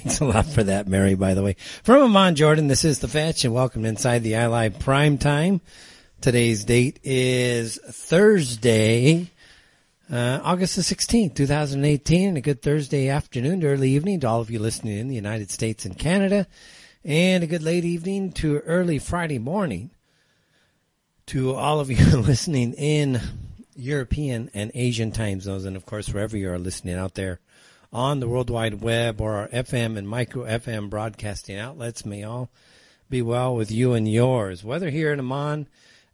Thanks a lot for that, Mary, by the way. From Amman, Jordan, this is The Fetch, and welcome to Inside the iLive Prime Time. Today's date is Thursday, August the 16th, 2018, a good Thursday afternoon to early evening to all of you listening in the United States and Canada, and a good late evening to early Friday morning to all of you listening in European and Asian time zones, and of course, wherever you are listening out there on the World Wide Web or our FM and micro FM broadcasting outlets. May all be well with you and yours. Weather here in Amman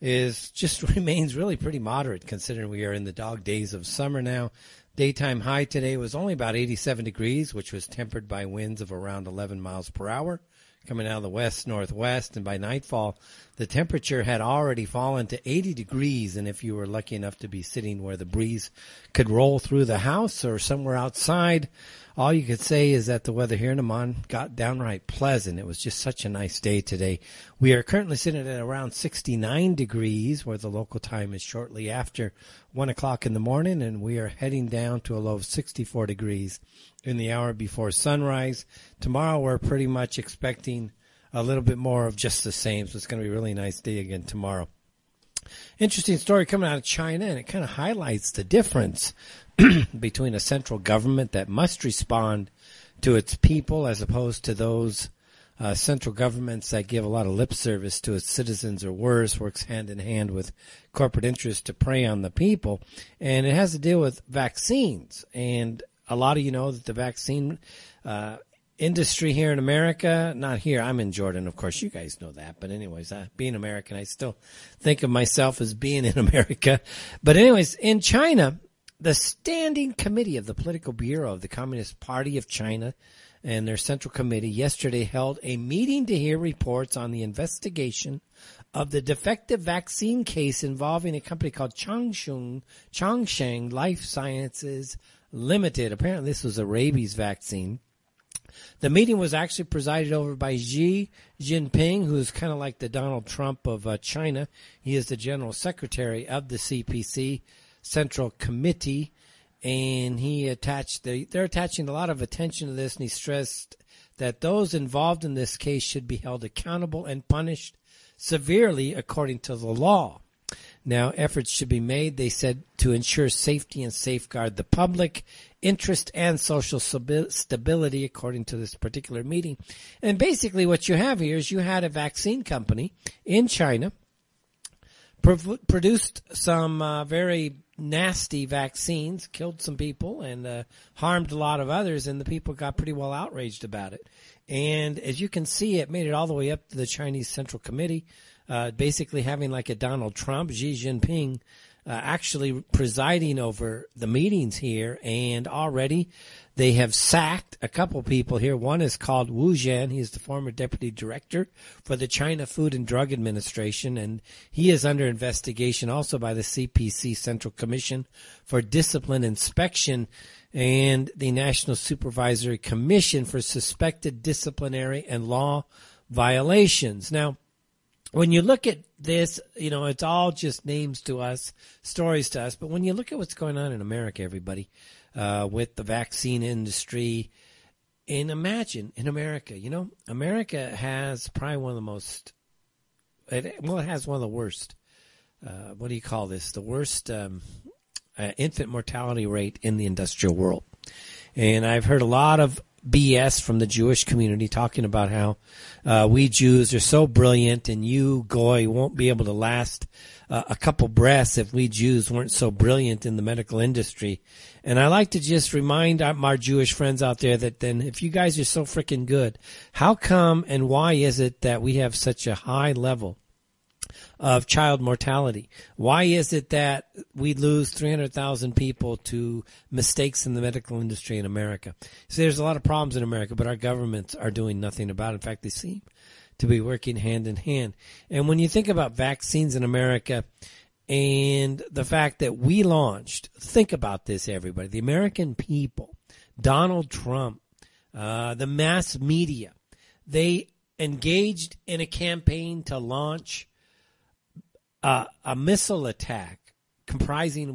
remains really pretty moderate considering we are in the dog days of summer now. Daytime high today was only about 87 degrees, which was tempered by winds of around 11 miles per hour coming out of the west-northwest, and by nightfall, the temperature had already fallen to 80 degrees, and if you were lucky enough to be sitting where the breeze could roll through the house or somewhere outside, all you could say is that the weather here in Amman got downright pleasant. It was just such a nice day today. We are currently sitting at around 69 degrees, where the local time is shortly after 1 o'clock in the morning, and we are heading down to a low of 64 degrees in the hour before sunrise. Tomorrow we're pretty much expecting a little bit more of just the same, so it's going to be a really nice day again tomorrow. Interesting story coming out of China, and it kind of highlights the difference between a central government that must respond to its people as opposed to those central governments that give a lot of lip service to its citizens, or worse, works hand in hand with corporate interests to prey on the people. And it has to deal with vaccines. And a lot of you know that the vaccine industry here in America, not here, I'm in Jordan, of course, you guys know that. But anyways, being American, I still think of myself as being in America. But anyways, in China, the Standing Committee of the Political Bureau of the Communist Party of China and their Central Committee yesterday held a meeting to hear reports on the investigation of the defective vaccine case involving a company called Changsheng Life Sciences Limited. Apparently this was a rabies vaccine. The meeting was actually presided over by Xi Jinping, who's kind of like the Donald Trump of China. He is the General Secretary of the CPC Central Committee, and they're attaching a lot of attention to this, and he stressed that those involved in this case should be held accountable and punished severely according to the law. Now, efforts should be made, they said, to ensure safety and safeguard the public interest and social stability, according to this particular meeting. And basically what you have here is you had a vaccine company in China produced some very nasty vaccines, killed some people, and harmed a lot of others, and the people got pretty well outraged about it. And as you can see, it made it all the way up to the Chinese Central Committee, basically having like a Donald Trump, Xi Jinping, actually presiding over the meetings here, and already they have sacked a couple people here. One is called Wu Zhen. He is the former deputy director for the China Food and Drug Administration, and he is under investigation also by the CPC Central Commission for Discipline Inspection and the National Supervisory Commission for suspected disciplinary and law violations. Now, when you look at this, you know, it's all just names to us, stories to us. But when you look at what's going on in America, everybody, with the vaccine industry, and imagine in America, you know, America has probably one of the most, it has one of the worst, what do you call this? The worst infant mortality rate in the industrial world. And I've heard a lot of BS from the Jewish community talking about how we Jews are so brilliant and you, Goy, won't be able to last a couple breaths if we Jews weren't so brilliant in the medical industry. And I like to just remind our Jewish friends out there that then if you guys are so freaking good, how come and why is it that we have such a high level of child mortality? Why is it that we lose 300,000 people to mistakes in the medical industry in America? So there's a lot of problems in America, but our governments are doing nothing about it. In fact, they seem to be working hand in hand. And when you think about vaccines in America and the fact that we launched, think about this, everybody, the American people, Donald Trump, the mass media, they engaged in a campaign to launch a missile attack comprising,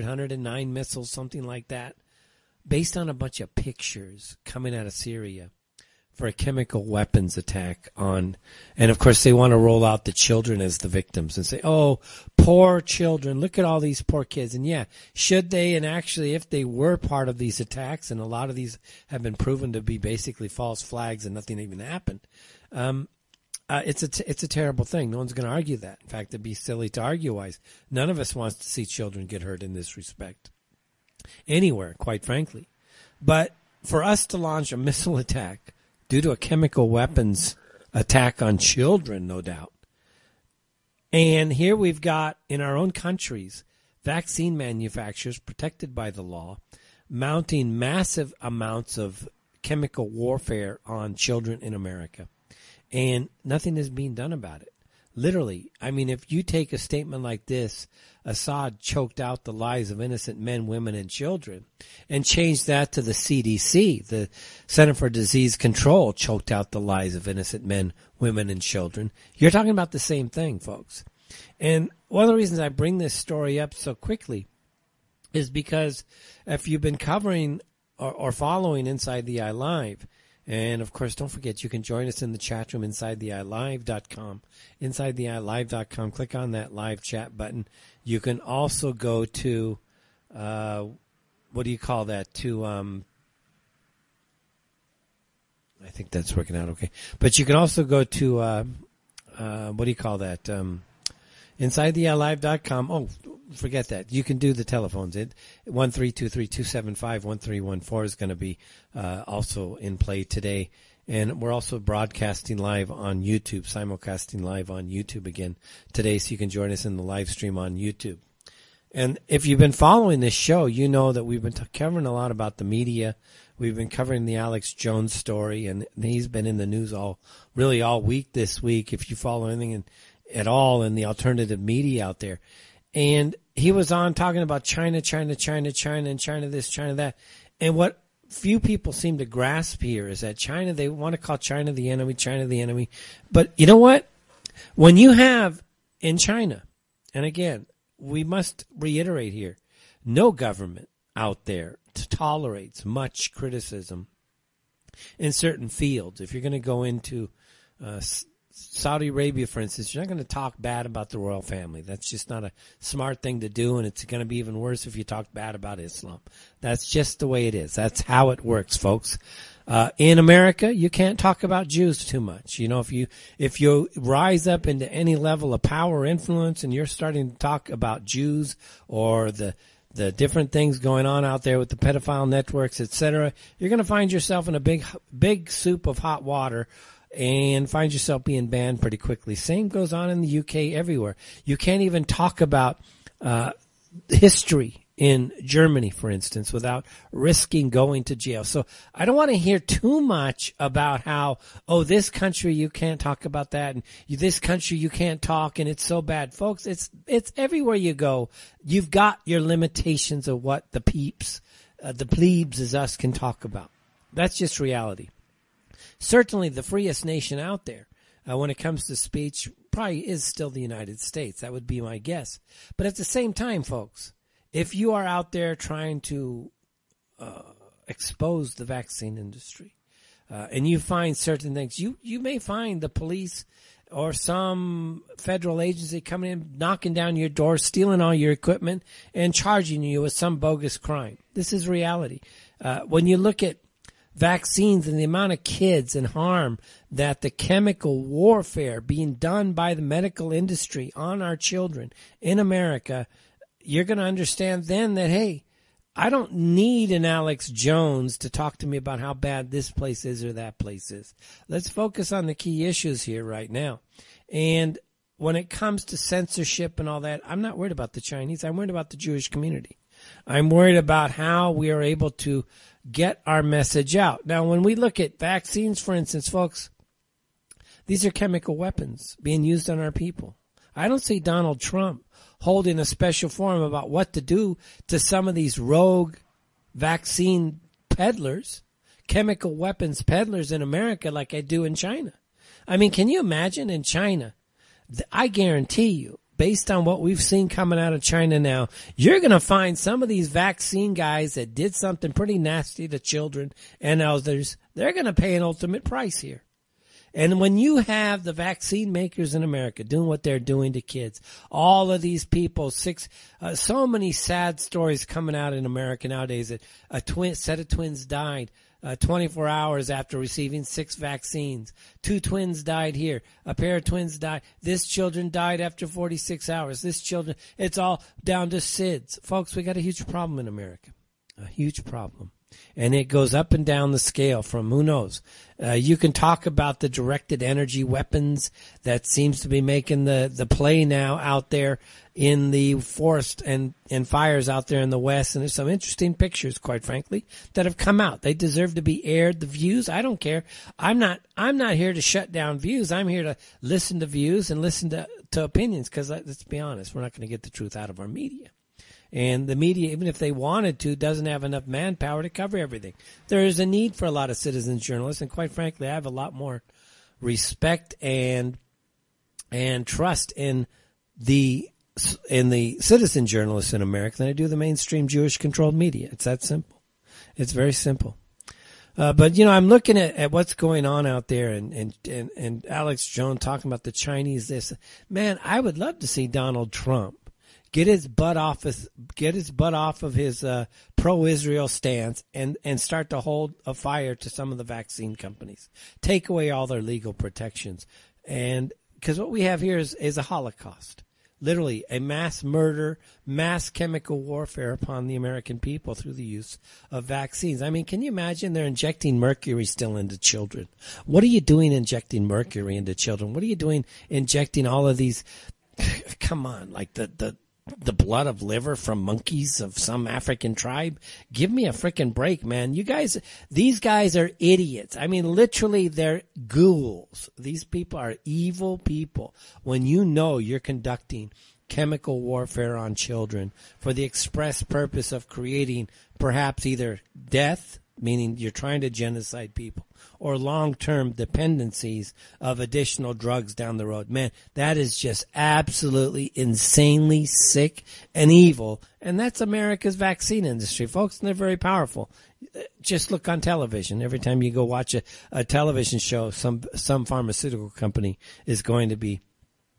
109 missiles, something like that, based on a bunch of pictures coming out of Syria. for a chemical weapons attack on, and of course they want to roll out the children as the victims and say, oh, poor children, look at all these poor kids. And yeah, should they, and actually if they were part of these attacks, and a lot of these have been proven to be basically false flags and nothing even happened, it's a terrible thing. No one's going to argue that. In fact, it'd be silly to argue wise. None of us wants to see children get hurt in this respect. Anywhere, quite frankly. But for us to launch a missile attack due to a chemical weapons attack on children, no doubt. And here we've got, in our own countries, vaccine manufacturers protected by the law mounting massive amounts of chemical warfare on children in America. And nothing is being done about it. Literally, I mean, if you take a statement like this, Assad choked out the lives of innocent men, women, and children, and change that to the CDC, the Center for Disease Control, choked out the lives of innocent men, women, and children, you're talking about the same thing, folks. And one of the reasons I bring this story up so quickly is because if you've been covering or following Inside the Eye Live, and, of course, don't forget, you can join us in the chat room, InsideTheEyeLive.com. InsideTheEyeLive.com. Click on that live chat button. You can also go to, what do you call that? To, I think that's working out okay. But you can also go to, what do you call that? InsideTheEyeLive.com. Oh, forget that. You can do the telephones. 1-323-275-1314 is going to be also in play today. And we're also broadcasting live on YouTube, simulcasting live on YouTube again today, so you can join us in the live stream on YouTube. And if you've been following this show, you know that we've been covering a lot about the media. We've been covering the Alex Jones story, and he's been in the news all week this week, if you follow anything at all in the alternative media out there. And he was on talking about China, and China this, China that. And what few people seem to grasp here is that China, they want to call China the enemy. But you know what? When you have in China, and again, we must reiterate here, no government out there tolerates much criticism in certain fields. If you're going to go into Saudi Arabia, for instance, you're not going to talk bad about the royal family. That's just not a smart thing to do, and it's going to be even worse if you talk bad about Islam. That's just the way it is. That's how it works, folks. In America, you can't talk about Jews too much. You know, if you rise up into any level of power or influence and you're starting to talk about Jews or the different things going on out there with the pedophile networks, etc., you're going to find yourself in a big soup of hot water and find yourself being banned pretty quickly. Same goes on in the UK, everywhere. You can't even talk about history in Germany, for instance, without risking going to jail. So I don't want to hear too much about how, oh, this country you can't talk about that, and this country you can't talk, and it's so bad. Folks, it's everywhere you go. You've got your limitations of what the peeps, the plebes as us can talk about. That's just reality. Certainly the freest nation out there when it comes to speech probably is still the United States. That would be my guess. But at the same time, folks, if you are out there trying to expose the vaccine industry and you find certain things, you may find the police or some federal agency coming in, knocking down your door, stealing all your equipment, and charging you with some bogus crime. This is reality. When you look at vaccines and the amount of kids and harm that the chemical warfare being done by the medical industry on our children in America, you're going to understand then that, hey, I don't need an Alex Jones to talk to me about how bad this place is or that place is. Let's focus on the key issues here right now. And when it comes to censorship and all that, I'm not worried about the Chinese. I'm worried about the Jewish community. I'm worried about how we are able to get our message out. Now, when we look at vaccines, for instance, folks, these are chemical weapons being used on our people. I don't see Donald Trump holding a special forum about what to do to some of these rogue vaccine peddlers, chemical weapons peddlers in America like I do in China. I mean, can you imagine in China? I guarantee you based on what we've seen coming out of China now, you're going to find some of these vaccine guys that did something pretty nasty to children and others, they're going to pay an ultimate price here. And when you have the vaccine makers in America doing what they're doing to kids, all of these people, so many sad stories coming out in America nowadays that a set of twins died 24 hours after receiving 6 vaccines. 2 twins died here. A pair of twins died. This children died after 46 hours. It's all down to SIDS. Folks, we got a huge problem in America. A huge problem. And it goes up and down the scale from who knows. You can talk about the directed energy weapons that seems to be making the play now out there in the forest and fires out there in the West. And there's some interesting pictures, quite frankly, that have come out. They deserve to be aired. The views, I don't care. I'm not here to shut down views. I'm here to listen to views and listen to opinions because, let's be honest, we're not going to get the truth out of our media. And the media, even if they wanted to, doesn't have enough manpower to cover everything. There is a need for a lot of citizen journalists, and quite frankly, I have a lot more respect and trust in the citizen journalists in America than I do the mainstream Jewish-controlled media. It's that simple. It's very simple. But I'm looking at what's going on out there, and Alex Jones talking about the Chinese. Man, I would love to see Donald Trump get his butt off of his pro-Israel stance and start to hold a fire to some of the vaccine companies. Take away all their legal protections. And because what we have here is a Holocaust. Literally a mass murder, mass chemical warfare upon the American people through the use of vaccines. I mean, can you imagine they're injecting mercury still into children? What are you doing injecting mercury into children? What are you doing injecting all of these? Come on, like the blood of liver from monkeys of some African tribe? Give me a freaking break, man. These guys are idiots. I mean, literally, they're ghouls. These people are evil people. When you know you're conducting chemical warfare on children for the express purpose of creating perhaps either death, meaning you're trying to genocide people, or long-term dependencies of additional drugs down the road. Man, that is just absolutely insanely sick and evil. And that's America's vaccine industry, folks, and they're very powerful. Just look on television. Every time you go watch a television show, some pharmaceutical company is going to be,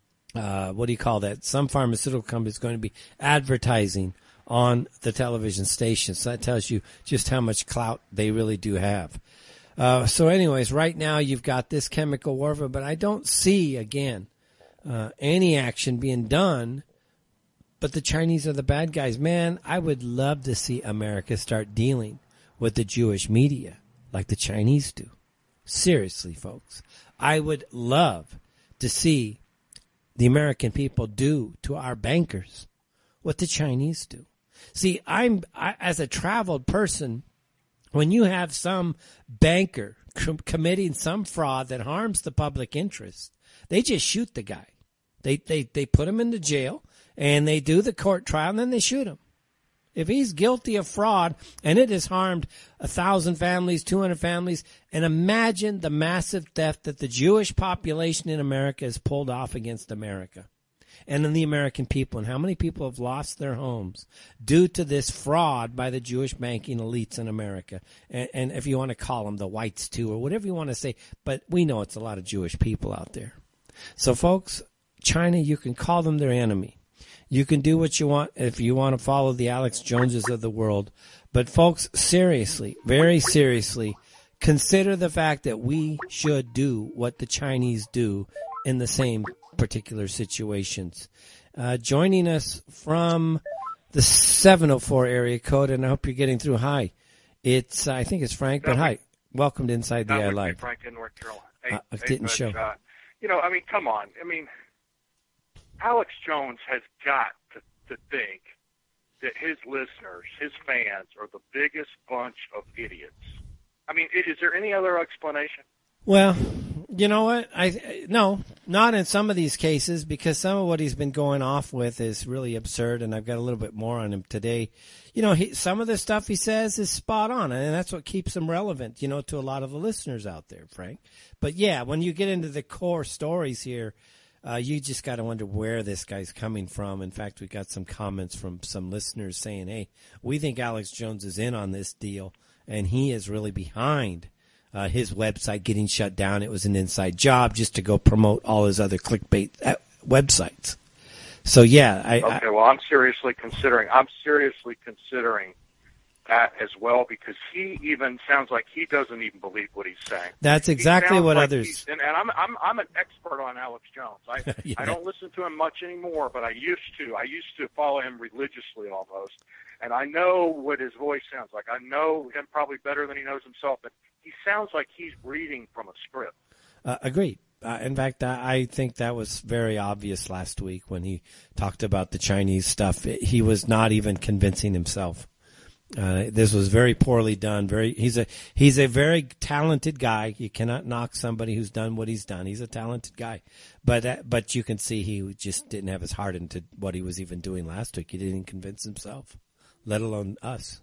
some pharmaceutical company is going to be advertising on the television station. So that tells you just how much clout they really do have. So anyways, right now you've got this chemical warfare, but I don't see, again, any action being done. But the Chinese are the bad guys. Man, I would love to see America start dealing with the Jewish media like the Chinese do. Seriously, folks. I would love to see the American people do to our bankers what the Chinese do. See, as a traveled person, when you have some banker committing some fraud that harms the public interest, they just shoot the guy. They put him into jail, and they do the court trial, and then they shoot him. If he's guilty of fraud, and it has harmed 1,000 families, 200 families, and imagine the massive theft that the Jewish population in America has pulled off against America and in the American people, and how many people have lost their homes due to this fraud by the Jewish banking elites in America. And if you want to call them the whites too, or whatever you want to say, but we know it's a lot of Jewish people out there. So folks, China, you can call them their enemy. You can do what you want if you want to follow the Alex Joneses of the world. But folks, seriously, very seriously, consider the fact that we should do what the Chinese do in the same particular situations. Joining us from the 704 area code, and I hope you're getting through. Hi. I think it's Frank, but hi. Welcome to Inside the Eye Live. Frank in North Carolina. It didn't show. Come on. Alex Jones has got to think that his listeners, his fans, are the biggest bunch of idiots. I mean, is there any other explanation? Well, you know what? No, not in some of these cases, because some of what he's been going off with is really absurd, and I've got a little bit more on him today. Some of the stuff he says is spot on, and that's what keeps him relevant, to a lot of the listeners out there, Frank. But yeah, when you get into the core stories here, You just got to wonder where this guy's coming from. In fact, we got some comments from some listeners saying, hey, we think Alex Jones is in on this deal, and he is really behind his website getting shut down. It was an inside job just to go promote all his other clickbait websites. So, yeah. Okay, well, I'm seriously considering that as well, because he even sounds like he doesn't even believe what he's saying. That's exactly what like others. And I'm an expert on Alex Jones. Yeah. I don't listen to him much anymore, but I used to. I used to follow him religiously almost, and I know what his voice sounds like. I know him probably better than he knows himself, but he sounds like he's reading from a script. Agreed. In fact, I think that was very obvious last week when he talked about the Chinese stuff. He was not even convincing himself. This was very poorly done. He's a very talented guy. You cannot knock somebody who's done what he's done. He's a talented guy, but you can see he just didn't have his heart into what he was even doing last week. He didn't convince himself, let alone us.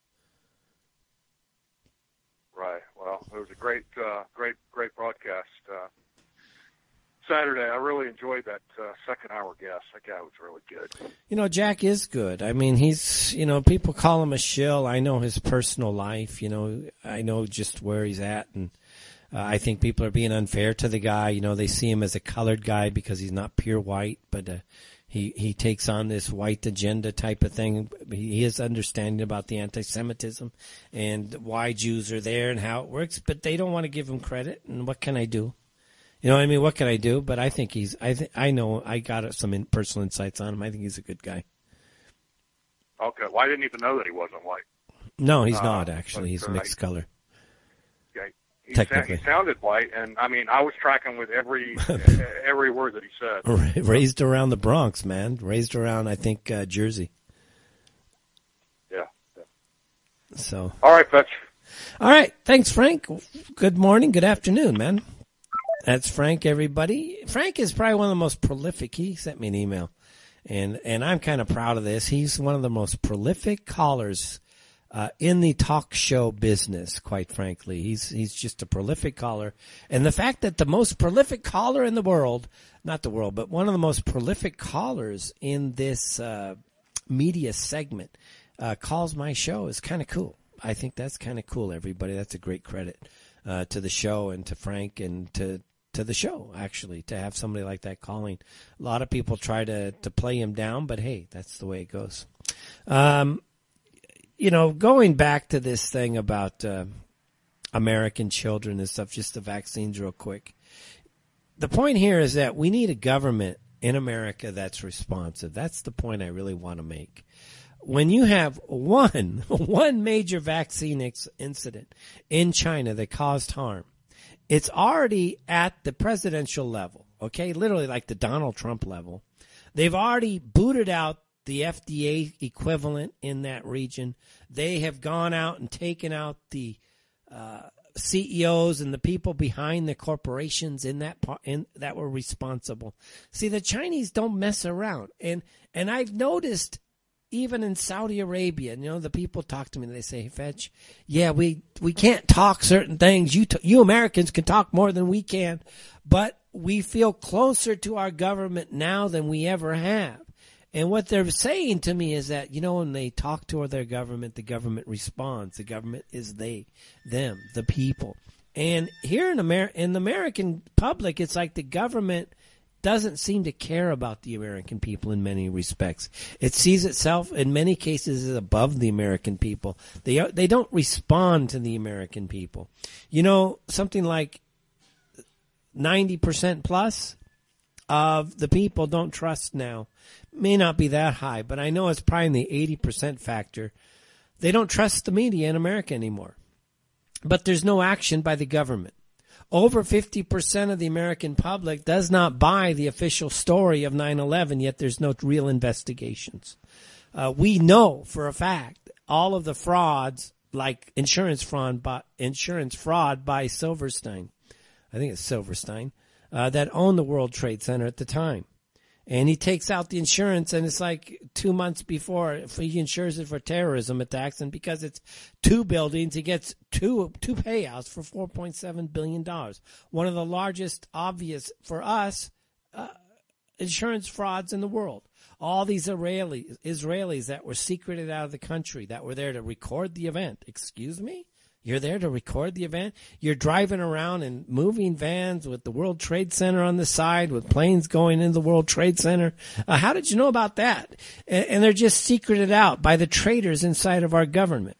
Right. Well, it was a great broadcast Saturday. I really enjoyed that second hour guest. That guy was really good. You know, Jack is good. I mean, he's, people call him a shill. I know his personal life. I know just where he's at. And I think people are being unfair to the guy. They see him as a colored guy because he's not pure white, but he takes on this white agenda type of thing. He has understanding about the anti-Semitism and why Jews are there and how it works, but they don't want to give him credit. And what can I do? You know what I mean? What can I do? But I think I know I got some personal insights on him. I think he's a good guy. Okay. Well, I didn't even know that he wasn't white. No, he's not, actually. He's mixed color. Yeah, Technically. He sounded white, and I mean, I was tracking with every word that he said. Raised around the Bronx, man. Raised around, I think, Jersey. Yeah. So. All right, Fetch. All right. Thanks, Frank. Good morning. Good afternoon, man. That's Frank, everybody. Frank is probably one of the most prolific. He sent me an email, and I'm kind of proud of this. He's one of the most prolific callers in the talk show business, quite frankly. He's just a prolific caller. And the fact that the most prolific caller in the world, not the world, but one of the most prolific callers in this media segment calls my show is kind of cool. I think that's kind of cool, everybody. That's a great credit to the show and to Frank and to the show, actually, to have somebody like that calling. A lot of people try to play him down, but hey, that's the way it goes. Going back to this thing about American children and stuff, just the vaccines real quick. The point here is that we need a government in America that's responsive. That's the point I really want to make. When you have one major vaccine incident in China that caused harm, it's already at the presidential level, okay? Literally like the Donald Trump level. They've already booted out the FDA equivalent in that region. They have gone out and taken out the CEOs and the people behind the corporations that were responsible. See, the Chinese don't mess around. And I've noticed even in Saudi Arabia, the people talk to me and they say, hey, Fetch, yeah, we can't talk certain things. You Americans can talk more than we can, but we feel closer to our government now than we ever have. And what they're saying to me is that, when they talk to their government, the government responds. The government is them, the people. And here in the American public, it's like the government doesn't seem to care about the American people in many respects. It sees itself in many cases as above the American people. They don't respond to the American people. Something like 90% plus of the people don't trust now. May not be that high, but I know it's probably in the 80% factor. They don't trust the media in America anymore. But there's no action by the government. Over 50% of the American public does not buy the official story of 9/11, yet there's no real investigations. We know for a fact all of the frauds, like insurance fraud by Silverstein, I think it's Silverstein, that owned the World Trade Center at the time. And he takes out the insurance, and it's like 2 months before he insures it for terrorism attacks. And because it's two buildings, he gets two payouts for $4.7 billion. One of the largest, obvious for us, insurance frauds in the world. All these Israelis that were secreted out of the country, that were there to record the event. Excuse me? You're there to record the event? You're driving around in moving vans with the World Trade Center on the side, with planes going into the World Trade Center. How did you know about that? And they're just secreted out by the traitors inside of our government.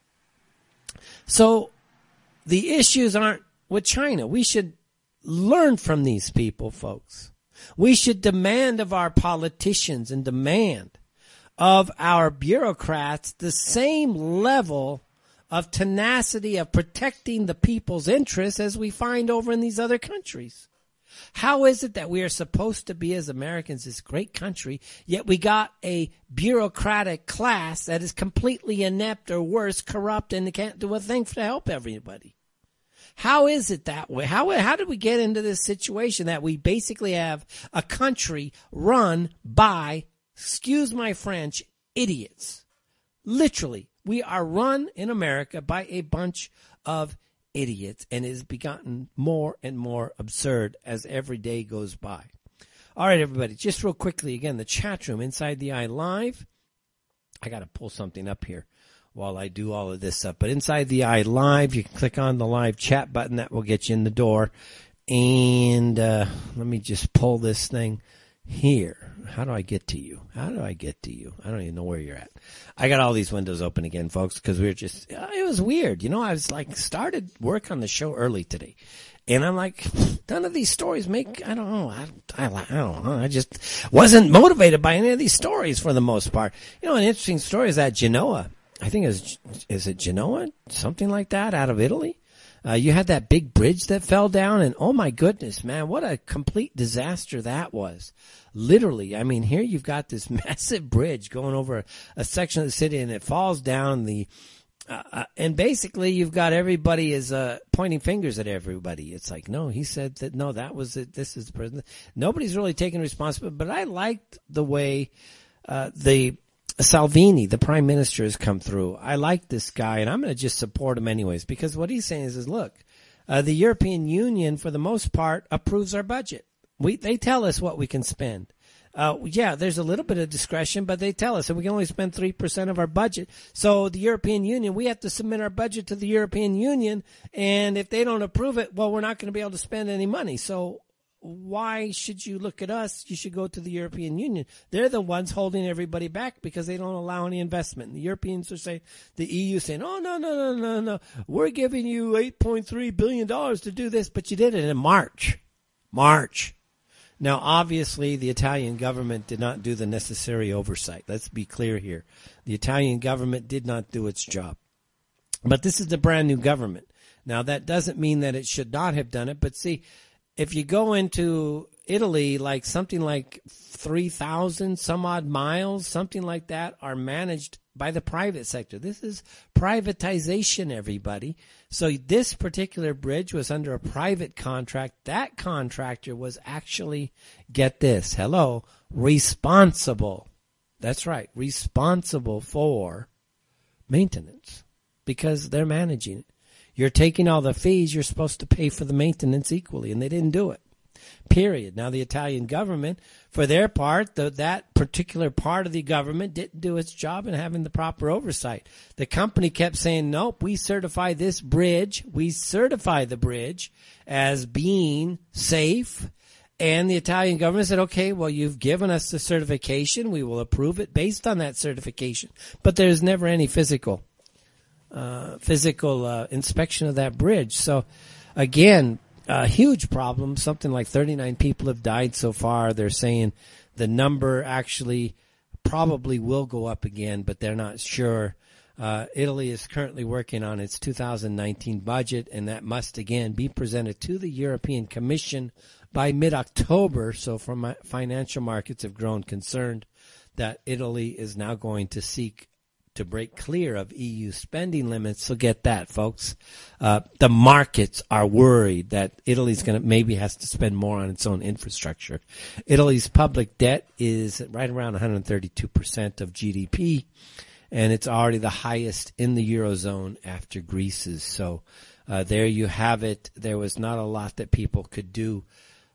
So the issues aren't with China. We should learn from these people, folks. We should demand of our politicians and demand of our bureaucrats the same level of tenacity of protecting the people's interests as we find over in these other countries. How is it that we are supposed to be, as Americans, this great country, yet we got a bureaucratic class that is completely inept or worse, corrupt, and can't do a thing to help everybody? How is it that way? How did we get into this situation that we basically have a country run by, excuse my French, idiots? Literally, we are run in America by a bunch of idiots, and it has gotten more and more absurd as every day goes by. All right, everybody, just real quickly, again, the chat room, Inside the Eye Live. I got to pull something up here while I do all of this up. But Inside the Eye Live, you can click on the live chat button. That will get you in the door. And let me just pull this thing here. How do I get to you? I don't even know where you're at. I got all these windows open again, folks, because we were just, it was weird. I was like, started work on the show early today. And I'm like, none of these stories make, I don't know. I don't know. I just wasn't motivated by any of these stories for the most part. An interesting story is that Genoa, I think is it Genoa? Something like that out of Italy. You had that big bridge that fell down, and oh my goodness, man, what a complete disaster that was. Literally, I mean, here you've got this massive bridge going over a section of the city, and it falls down. And basically you've got everybody is pointing fingers at everybody. It's like, no, he said that, no, that was it. This is the president. Nobody's really taking responsibility, but I liked the way the Salvini, the prime minister, has come through. I like this guy, and I'm going to just support him anyways, because what he's saying is look, the European Union, for the most part, approves our budget. They tell us what we can spend. Yeah, there's a little bit of discretion, but they tell us that we can only spend 3% of our budget. So the European Union, we have to submit our budget to the European Union, and if they don't approve it, well, we're not going to be able to spend any money. So why should you look at us? You should go to the European Union. They're the ones holding everybody back because they don't allow any investment. And the Europeans are saying, the EU saying, oh, no. We're giving you $8.3 billion to do this, but you did it in March. Now, obviously, the Italian government did not do the necessary oversight. Let's be clear here. The Italian government did not do its job. But this is the brand new government. Now, that doesn't mean that it should not have done it, but see, if you go into Italy, like something like 3,000 some odd miles, something like that, are managed by the private sector. This is privatization, everybody. So this particular bridge was under a private contract. That contractor was actually, get this, responsible. That's right, responsible for maintenance because they're managing it. You're taking all the fees. You're supposed to pay for the maintenance equally, and they didn't do it. Period. Now, the Italian government, for their part, that particular part of the government didn't do its job in having the proper oversight. The company kept saying, nope, we certify this bridge. We certify the bridge as being safe. And the Italian government said, okay, well, you've given us the certification. We will approve it based on that certification. But there's never any physical inspection of that bridge. So, again, a huge problem. Something like 39 people have died so far. They're saying the number actually probably will go up again, but they're not sure. Italy is currently working on its 2019 budget, and that must, again, be presented to the European Commission by mid-October. So financial markets have grown concerned that Italy is now going to seek to break clear of EU spending limits. So get that, folks. The markets are worried that Italy's maybe has to spend more on its own infrastructure. Italy's public debt is right around 132% of GDP, and it's already the highest in the Eurozone after Greece's. So there you have it. There was not a lot that people could do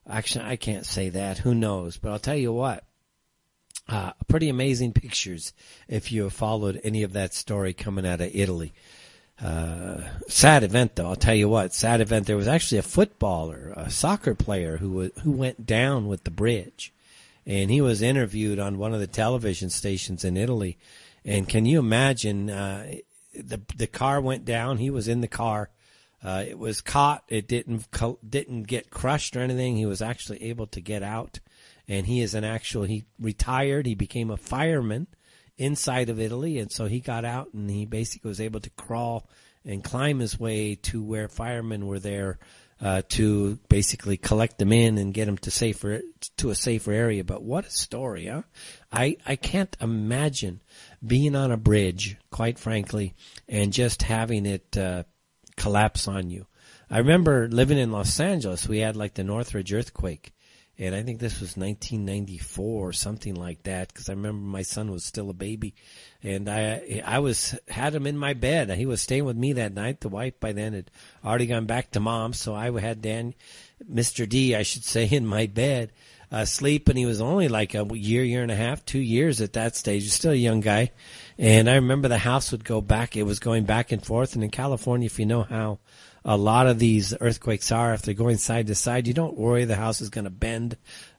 Actually, I can't say that. Who knows? But I'll tell you what. Pretty amazing pictures if you have followed any of that story coming out of Italy. Sad event, though. I'll tell you what. Sad event. There was actually a footballer, a soccer player who went down with the bridge. And he was interviewed on one of the television stations in Italy. And can you imagine, the car went down. He was in the car. It was caught. It didn't get crushed or anything. He was actually able to get out. And he retired. He became a fireman inside of Italy. And so he got out and he basically was able to crawl and climb his way to where firemen were there to basically collect them in and get them to a safer area. But what a story, huh? I can't imagine being on a bridge, quite frankly, and just having it collapse on you. I remember living in Los Angeles. We had like the Northridge earthquake. And I think this was 1994 or something like that, because I remember my son was still a baby, and I had him in my bed. He was staying with me that night. The wife by then had already gone back to mom, so I had Mr. D, I should say, in my bed, asleep, and he was only like a year and a half, 2 years at that stage. He was still a young guy, and I remember the house would go back. It was going back and forth, and in California, if you know how a lot of these earthquakes are, if they're going side to side, you don't worry the house is going to bend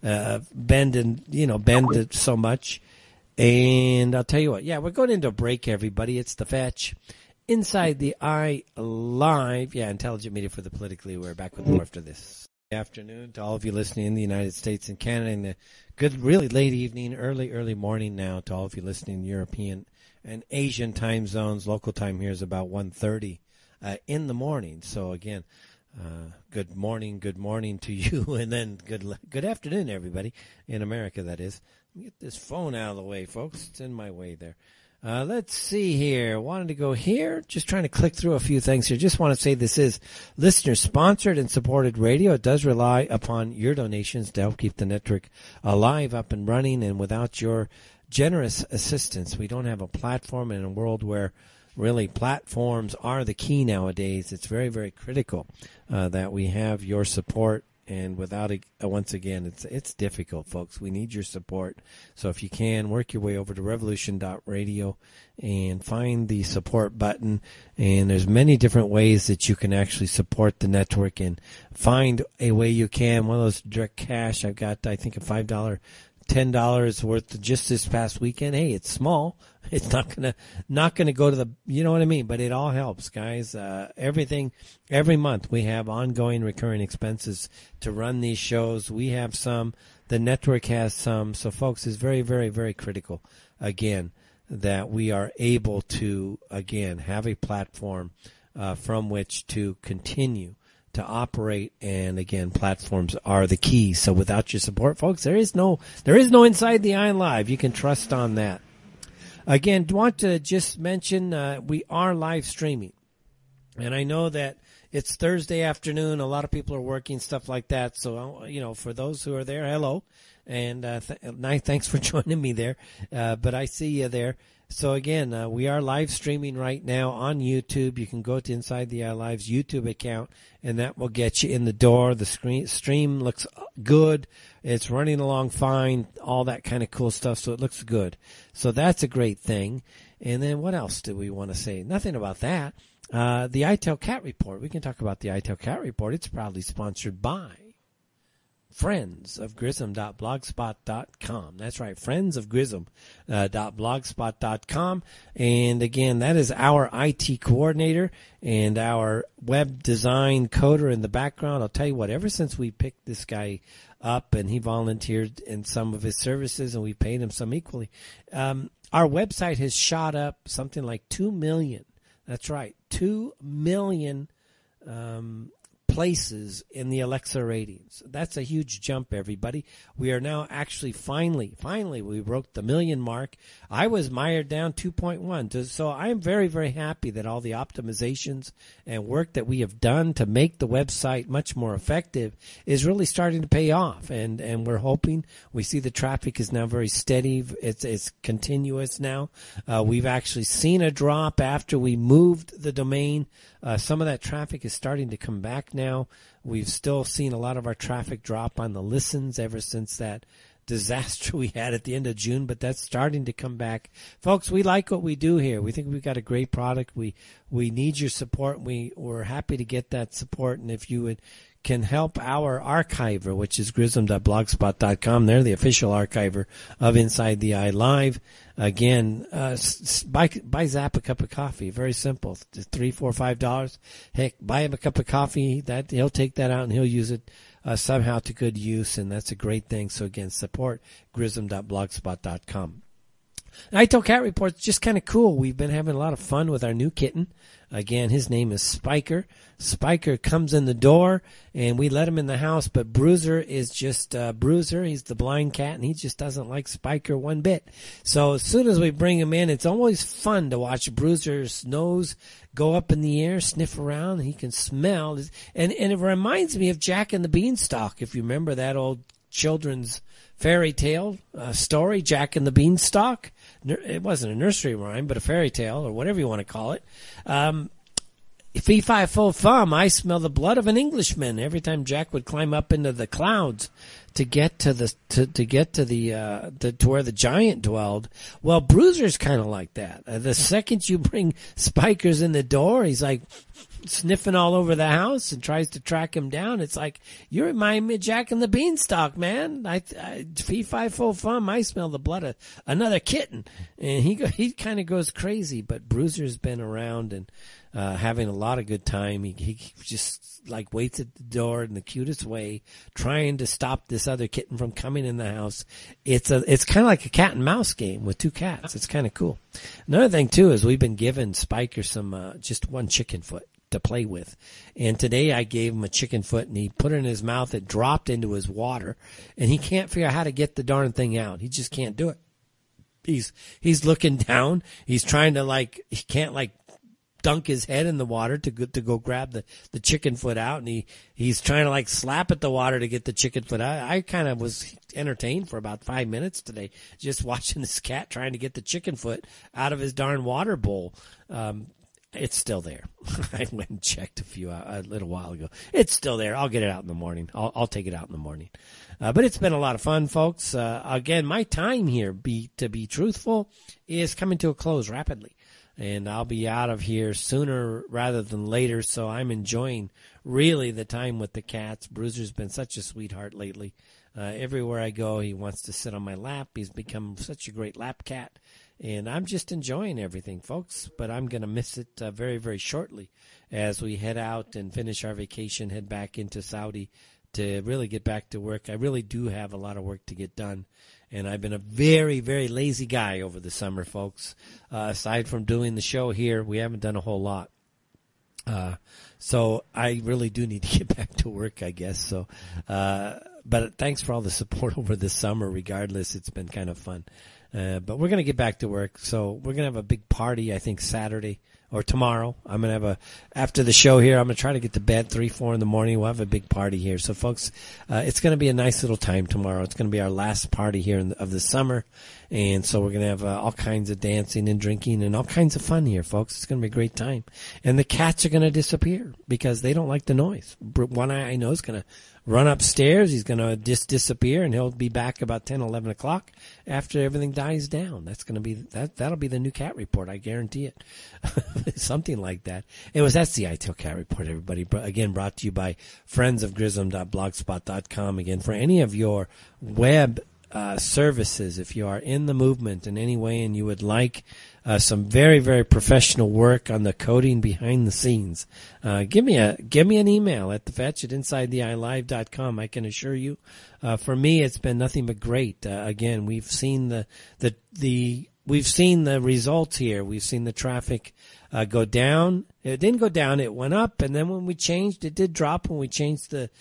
so much. And I'll tell you what, we're going into a break, everybody. It's The Fetch. Inside the Eye Live. Intelligent Media for the Politically. We're back with more after this. Good afternoon to all of you listening in the United States and Canada, and the good, really late evening, early morning now to all of you listening in European and Asian time zones. Local time here is about 1:30. In the morning. So again, good morning to you, and then good afternoon, everybody in America. That is. Let me get this phone out of the way, folks. It's in my way there. Let's see here. Wanted to go here. Just trying to click through a few things here. Just want to say this is listener-sponsored and supported radio. It does rely upon your donations to help keep the network alive, up and running, and without your generous assistance, we don't have a platform in a world where really, platforms are the key nowadays. It's very, very critical that we have your support. And without it, once again, it's difficult, folks. We need your support. So if you can, work your way over to revolution.radio and find the support button. And there's many different ways that you can actually support the network and find a way you can. One of those direct cash, I've got, I think, a $5, $10 worth just this past weekend. Hey, it's small. It's not gonna go to the, you know what I mean? But it all helps, guys. Everything, every month we have ongoing recurring expenses to run these shows. We have some. The network has some. So, folks, it's very, very, very critical, again, that we are able to, again, have a platform from which to continue to operate. And again, platforms are the key. So without your support, folks, there is no Inside the Eye Live. You can trust on that. Again, want to just mention we are live streaming, and I know that it's Thursday afternoon. A lot of people are working, stuff like that. So for those who are there, hello, and thanks for joining me there. But I see you there. So again, we are live streaming right now on YouTube. You can go to Inside the Eye Live's YouTube account, and that will get you in the door. The stream looks good. It's running along fine, all that kind of cool stuff, so it looks good. So that's a great thing. And then what else do we want to say? Nothing about that. The ITEL Cat Report. We can talk about the ITEL Cat Report. It's proudly sponsored by friendsofgrism.blogspot.com. That's right, friendsofgrism.blogspot.com. And again, that is our IT coordinator and our web design coder in the background. I'll tell you what, ever since we picked this guy up and he volunteered in some of his services and we paid him some equally, our website has shot up something like 2 million. That's right, 2 million places in the Alexa ratings. That's a huge jump, everybody. We are now actually finally, we broke the million mark. I was mired down 2.1. So I am very, very happy that all the optimizations and work that we have done to make the website much more effective is really starting to pay off. And we're hoping, we see the traffic is now very steady. It's continuous now. We've actually seen a drop after we moved the domain Some of that traffic is starting to come back now. We've still seen a lot of our traffic drop on the listens ever since that disaster we had at the end of June, but that's starting to come back. Folks, we like what we do here. We think we've got a great product. We need your support. We're happy to get that support, and if you can help our archiver, which is grism.blogspot.com. They're the official archiver of Inside the Eye Live. Again, buy Zap a cup of coffee. Very simple. Just $3, $4, $5. Heck, buy him a cup of coffee. That he'll take that out and he'll use it somehow to good use, and that's a great thing. So again, support grism.blogspot.com. Naito Cat Report's just kind of cool. We've been having a lot of fun with our new kitten. Again, his name is Spiker. Spiker comes in the door, and we let him in the house, but Bruiser is just Bruiser. He's the blind cat, and he just doesn't like Spiker one bit. So as soon as we bring him in, it's always fun to watch Bruiser's nose go up in the air, sniff around. He can smell. And it reminds me of Jack and the Beanstalk, if you remember that old children's fairy tale story, Jack and the Beanstalk. It wasn't a nursery rhyme, but a fairy tale, or whatever you want to call it. Fee, fi, fo, fum, I smell the blood of an Englishman. Every time Jack would climb up into the clouds to get to where the giant dwelled. Well, Bruiser's kind of like that. The second you bring Spikers in the door, he's like sniffing all over the house and tries to track him down. It's like, you remind me of Jack and the Beanstalk, man. Fee, fi, fo, fum, I smell the blood of another kitten. And he kind of goes crazy, but Bruiser's been around and having a lot of good time. He just like waits at the door in the cutest way, trying to stop this other kitten from coming in the house. It's kind of like a cat and mouse game with two cats. It's kind of cool. Another thing too is we've been giving Spiker some just one chicken foot to play with, and today I gave him a chicken foot and he put it in his mouth. It dropped into his water, and he can't figure out how to get the darn thing out. He just can't do it. He's looking down. He's trying to he can't dunk his head in the water to go grab the chicken foot out, and he's trying to slap at the water to get the chicken foot out. I kind of was entertained for about 5 minutes today just watching this cat trying to get the chicken foot out of his darn water bowl. It's still there. I went and checked a little while ago. It's still there. I'll get it out in the morning. I'll take it out in the morning. But it's been a lot of fun, folks. Again, my time here, to be truthful, is coming to a close rapidly. And I'll be out of here sooner rather than later, so I'm enjoying really the time with the cats. Bruiser's been such a sweetheart lately. Everywhere I go, he wants to sit on my lap. He's become such a great lap cat. And I'm just enjoying everything, folks. But I'm going to miss it very, very shortly as we head out and finish our vacation, head back into Saudi to really get back to work. I really do have a lot of work to get done. And I've been a very, very lazy guy over the summer, folks. Aside from doing the show here, we haven't done a whole lot. So I really do need to get back to work, I guess. So, but thanks for all the support over the summer. Regardless, it's been kind of fun. But we're going to get back to work. So we're going to have a big party, I think, Saturday or tomorrow. I'm going to have after the show here, I'm going to try to get to bed 3, 4 in the morning. We'll have a big party here. So folks, it's going to be a nice little time tomorrow. It's going to be our last party here of the summer. And so we're going to have all kinds of dancing and drinking and all kinds of fun here, folks. It's going to be a great time. And the cats are going to disappear because they don't like the noise. One I know is going to run upstairs. He's going to disappear, and he'll be back about 10, 11 o'clock after everything dies down. That's going to be that'll be the new cat report. I guarantee it. Something like that. That's the ITIL Cat Report, everybody. Again, brought to you by friends of grism.blogspot.com. Again, for any of your web services, if you are in the movement in any way and you would like some very, very professional work on the coding behind the scenes, give me an email at thefetch@insidetheyelive.com. I can assure you, for me, it's been nothing but great. Again, we've seen we've seen the results here. We've seen the traffic go down. It didn't go down; it went up, and then when we changed, it did drop when we changed to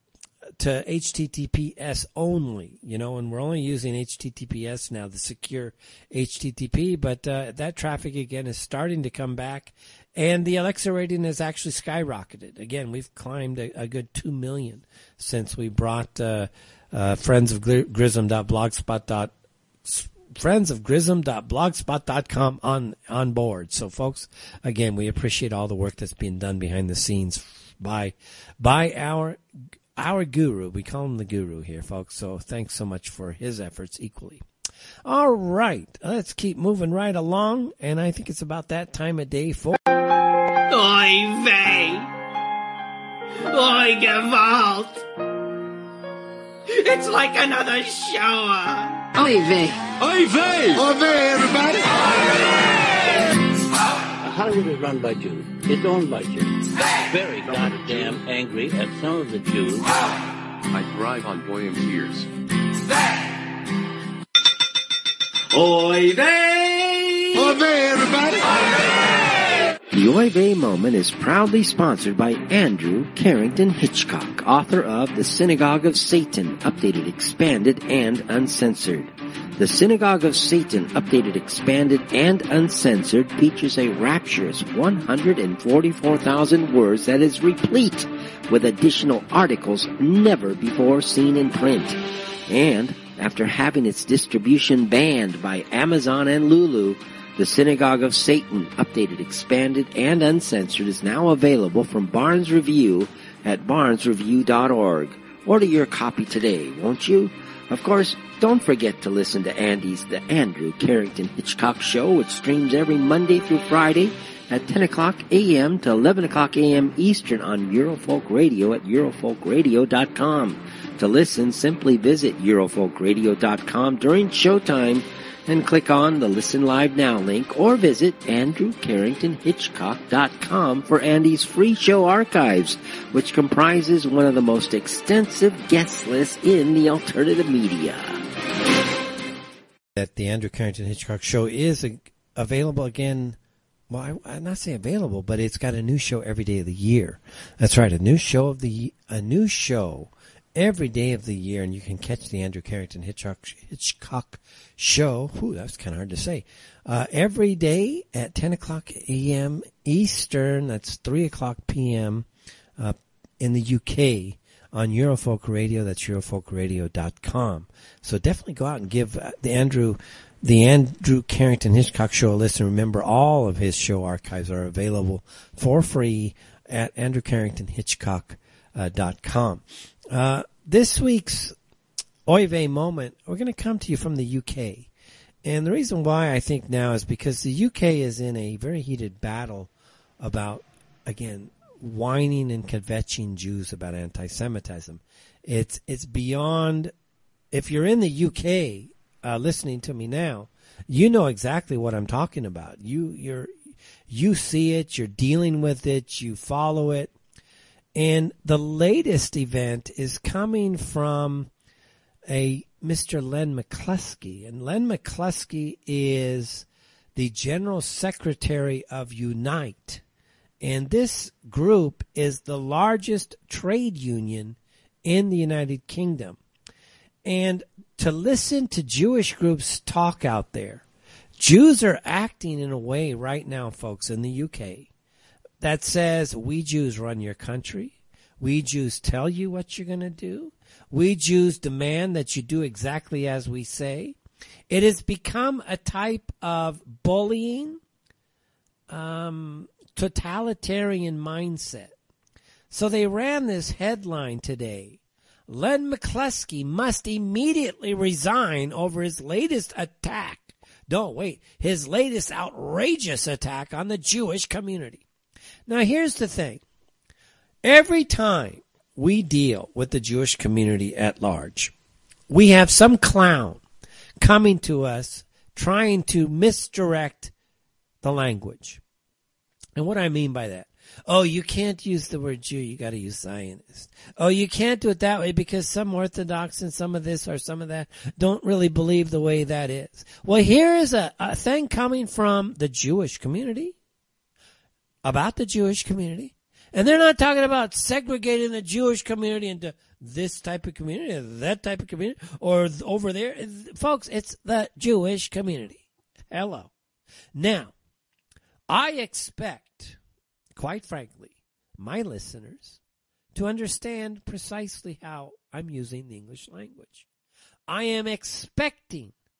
HTTPS only, and we're only using HTTPS now, the secure HTTP, but that traffic again is starting to come back, and the Alexa rating has actually skyrocketed. Again, we've climbed a good 2 million since we brought friends of Grism.blogspot.com friendsofgrism.blogspot.com on board. So, folks, again, we appreciate all the work that's being done behind the scenes by our guru. We call him the guru here, folks. So, thanks so much for his efforts equally. All right, let's keep moving right along, and I think it's about that time of day for Oy vey! Oy Gewalt! It's like another shower! Oy vey! Oy vey! Oy vey, everybody! Hollywood is run by Jews. It's owned by Jews. Very goddamn angry at some of the Jews. I thrive on Boyum tears. Oy vey! Oy vey, everybody! The Oy Vey Moment is proudly sponsored by Andrew Carrington Hitchcock, author of The Synagogue of Satan, Updated, Expanded, and Uncensored. The Synagogue of Satan, Updated, Expanded, and Uncensored features a rapturous 144,000 words that is replete with additional articles never before seen in print. And after having its distribution banned by Amazon and Lulu, The Synagogue of Satan, Updated, Expanded, and Uncensored is now available from Barnes Review at barnesreview.org. Order your copy today, won't you? Of course, don't forget to listen to Andy's The Andrew Carrington Hitchcock Show, which streams every Monday through Friday at 10 o'clock a.m. to 11 o'clock a.m. Eastern on Eurofolk Radio at eurofolkradio.com. To listen, simply visit eurofolkradio.com during showtime and click on the Listen Live Now link, or visit andrewcarringtonhitchcock.com for Andy's free show archives, which comprises one of the most extensive guest lists in the alternative media. that. The Andrew Carrington Hitchcock Show is available again. Well, I'm not saying available, but it's got a new show every day of the year. That's right, a new show every day of the year, and you can catch the Andrew Carrington Hitchcock Show. Ooh, that's kind of hard to say. Every day at 10 o'clock a.m. Eastern. That's 3 o'clock p.m. In the UK on Eurofolk Radio. That's eurofolkradio.com. So definitely go out and give the Andrew Carrington Hitchcock Show a listen. Remember, all of his show archives are available for free at andrewcarringtonhitchcock.com. This week's Oy Vey Moment, we're going to come to you from the UK. And the reason why I think now is because the UK is in a very heated battle about, again, whining and kvetching Jews about anti-Semitism. It's beyond, if you're in the UK listening to me now, you know exactly what I'm talking about. You see it, you're dealing with it, you follow it. And the latest event is coming from a Mr. Len McCluskey. And Len McCluskey is the General Secretary of Unite. And this group is the largest trade union in the United Kingdom. And to listen to Jewish groups talk out there, Jews are acting in a way right now, folks, in the UK that says, we Jews run your country. We Jews tell you what you're going to do. We Jews demand that you do exactly as we say. It has become a type of bullying, totalitarian mindset. So they ran this headline today. Len McCluskey must immediately resign over his latest attack. Don't wait. His latest outrageous attack on the Jewish community. Now, here's the thing. Every time we deal with the Jewish community at large, we have some clown coming to us trying to misdirect the language. And what I mean by that, oh, you can't use the word Jew, you got to use Zionist. Oh, you can't do it that way because some Orthodox and some of this or some of that don't really believe the way that is. Well, here is a thing coming from the Jewish community, about the Jewish community. And they're not talking about segregating the Jewish community into this type of community, or that type of community, or over there. Folks, it's the Jewish community. Hello. Now, I expect, quite frankly, my listeners to understand precisely how I'm using the English language. I am expecting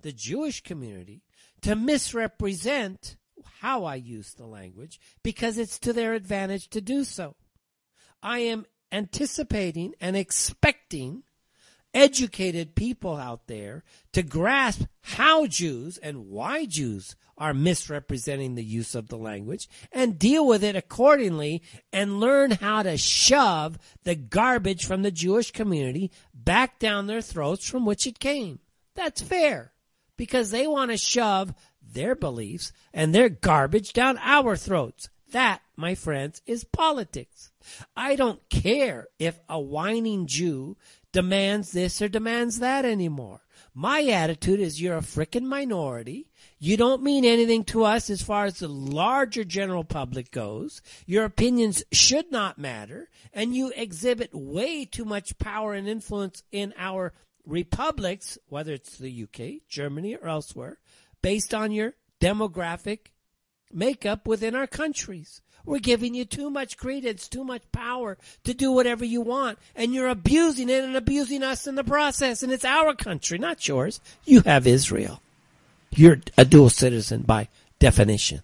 the Jewish community to misrepresent how I use the language because it's to their advantage to do so. I am anticipating and expecting educated people out there to grasp how Jews and why Jews are misrepresenting the use of the language and deal with it accordingly and learn how to shove the garbage from the Jewish community back down their throats from which it came. That's fair because they want to shove their beliefs and their garbage down our throats. That, my friends, is politics. I don't care if a whining Jew demands this or demands that anymore. My attitude is you're a frickin' minority. You don't mean anything to us as far as the larger general public goes. Your opinions should not matter. And you exhibit way too much power and influence in our republics, whether it's the UK, Germany, or elsewhere, based on your demographic makeup within our countries. We're giving you too much credence, too much power to do whatever you want, and you're abusing it and abusing us in the process, and it's our country, not yours. You have Israel. You're a dual citizen by definition.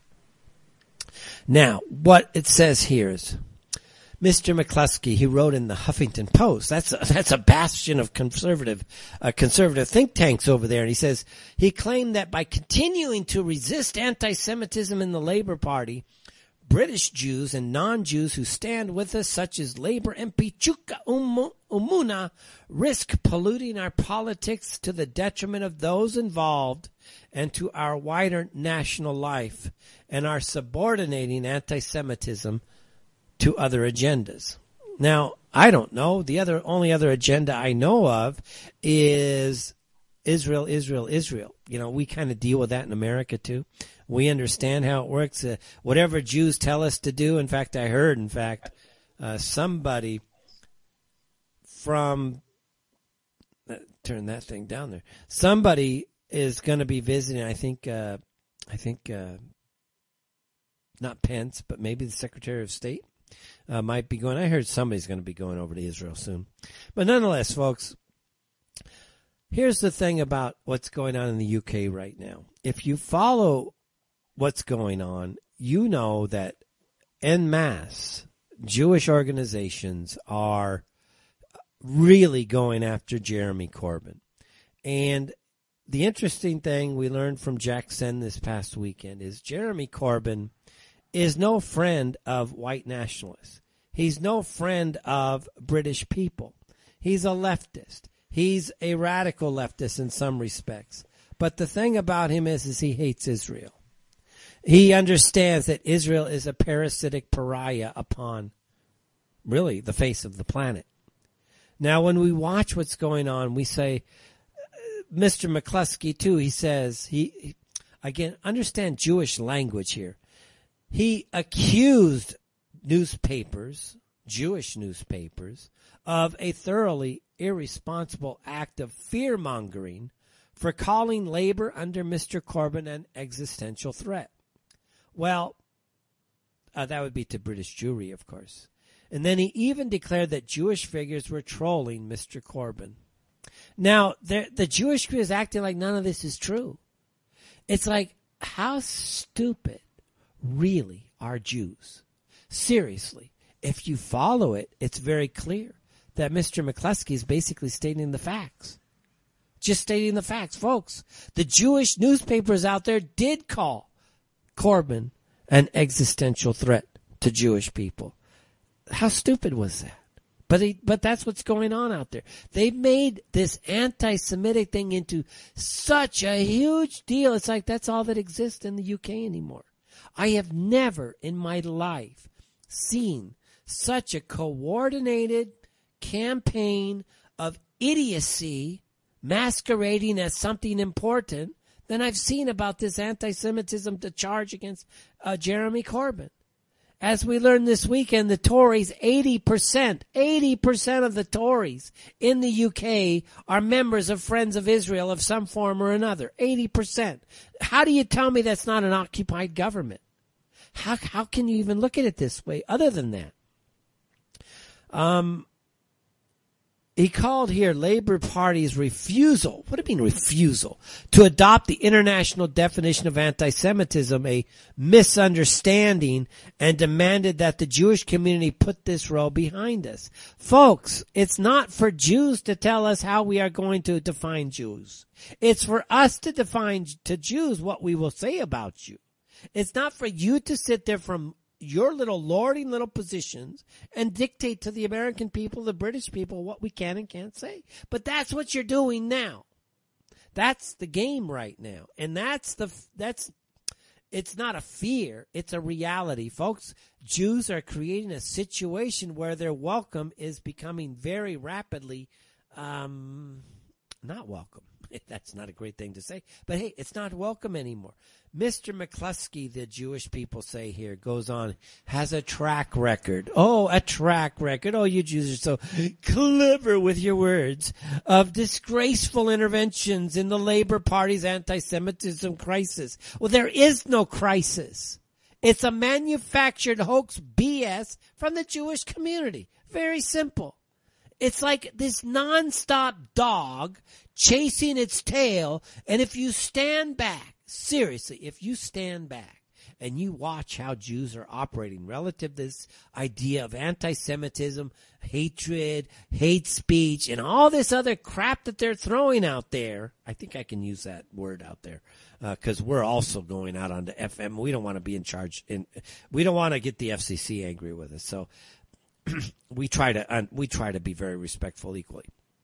Now, what it says here is, Mr. McCluskey, he wrote in the Huffington Post. That's a bastion of conservative think tanks over there. And he says he claimed that by continuing to resist anti-Semitism in the Labour Party, British Jews and non-Jews who stand with us, such as Labour MP Chuka Umunna, risk polluting our politics to the detriment of those involved and to our wider national life, and are subordinating anti-Semitism to other agendas. Now, I don't know. The only other agenda I know of is Israel, Israel, Israel. You know, we kind of deal with that in America too. We understand how it works. Whatever Jews tell us to do. In fact, I heard, somebody from turn that thing down there. Somebody is going to be visiting. I think not Pence, but maybe the Secretary of State. Might be going. I heard somebody's going to be going over to Israel soon. But nonetheless, folks, here's the thing about what's going on in the UK right now. If you follow what's going on, you know that en masse Jewish organizations are really going after Jeremy Corbyn. And the interesting thing we learned from Jack Sen this past weekend is Jeremy Corbyn is no friend of white nationalists. He's no friend of British people. He's a leftist. He's a radical leftist in some respects. But the thing about him is he hates Israel. He understands that Israel is a parasitic pariah upon, really, the face of the planet. Now, when we watch what's going on, we say, Mr. McCluskey, too, he says, again, understand Jewish language here. He accused newspapers, Jewish newspapers, of a thoroughly irresponsible act of fear-mongering for calling Labour under Mr. Corbyn an existential threat. Well, that would be to British Jewry, of course. And then he even declared that Jewish figures were trolling Mr. Corbyn. Now, the Jewish crew is acting like none of this is true. It's like, how stupid really are Jews? Seriously, if you follow it, it's very clear that Mr. McCluskey is basically stating the facts. Just stating the facts, folks. The Jewish newspapers out there did call Corbyn an existential threat to Jewish people. How stupid was that? But that's what's going on out there. They made this anti-Semitic thing into such a huge deal. It's like that's all that exists in the UK anymore. I have never in my life seen such a coordinated campaign of idiocy masquerading as something important than I've seen about this anti-Semitism to charge against Jeremy Corbyn. As we learned this weekend, the Tories, 80% of the Tories in the UK are members of Friends of Israel of some form or another. 80%. How do you tell me that's not an occupied government? How can you even look at it this way other than that? He called here Labor Party's refusal. What do you mean refusal? To adopt the international definition of anti-Semitism, a misunderstanding, and demanded that the Jewish community put this row behind us. Folks, it's not for Jews to tell us how we are going to define Jews. It's for us to define to Jews what we will say about you. It's not for you to sit there from your little lording little positions and dictate to the American people, the British people, what we can and can't say. But that's what you're doing now. That's the game right now. And it's not a fear. It's a reality. Folks, Jews are creating a situation where their welcome is becoming very rapidly, not welcome. That's not a great thing to say. But hey, it's not welcome anymore. Mr. McCluskey, the Jewish people say here, goes on, has a track record. Oh, a track record. Oh, you Jews are so clever with your words of disgraceful interventions in the Labor Party's anti-Semitism crisis. Well, there is no crisis. It's a manufactured hoax BS from the Jewish community. Very simple. It's like this nonstop dog chasing its tail, and if you stand back, seriously, if you stand back and you watch how Jews are operating relative to this idea of anti-Semitism, hatred, hate speech, and all this other crap that they're throwing out there, I think I can use that word out there, because we're also going out onto FM. We don't want to be in charge. We don't want to get the FCC angry with us, so we try to be very respectful equally.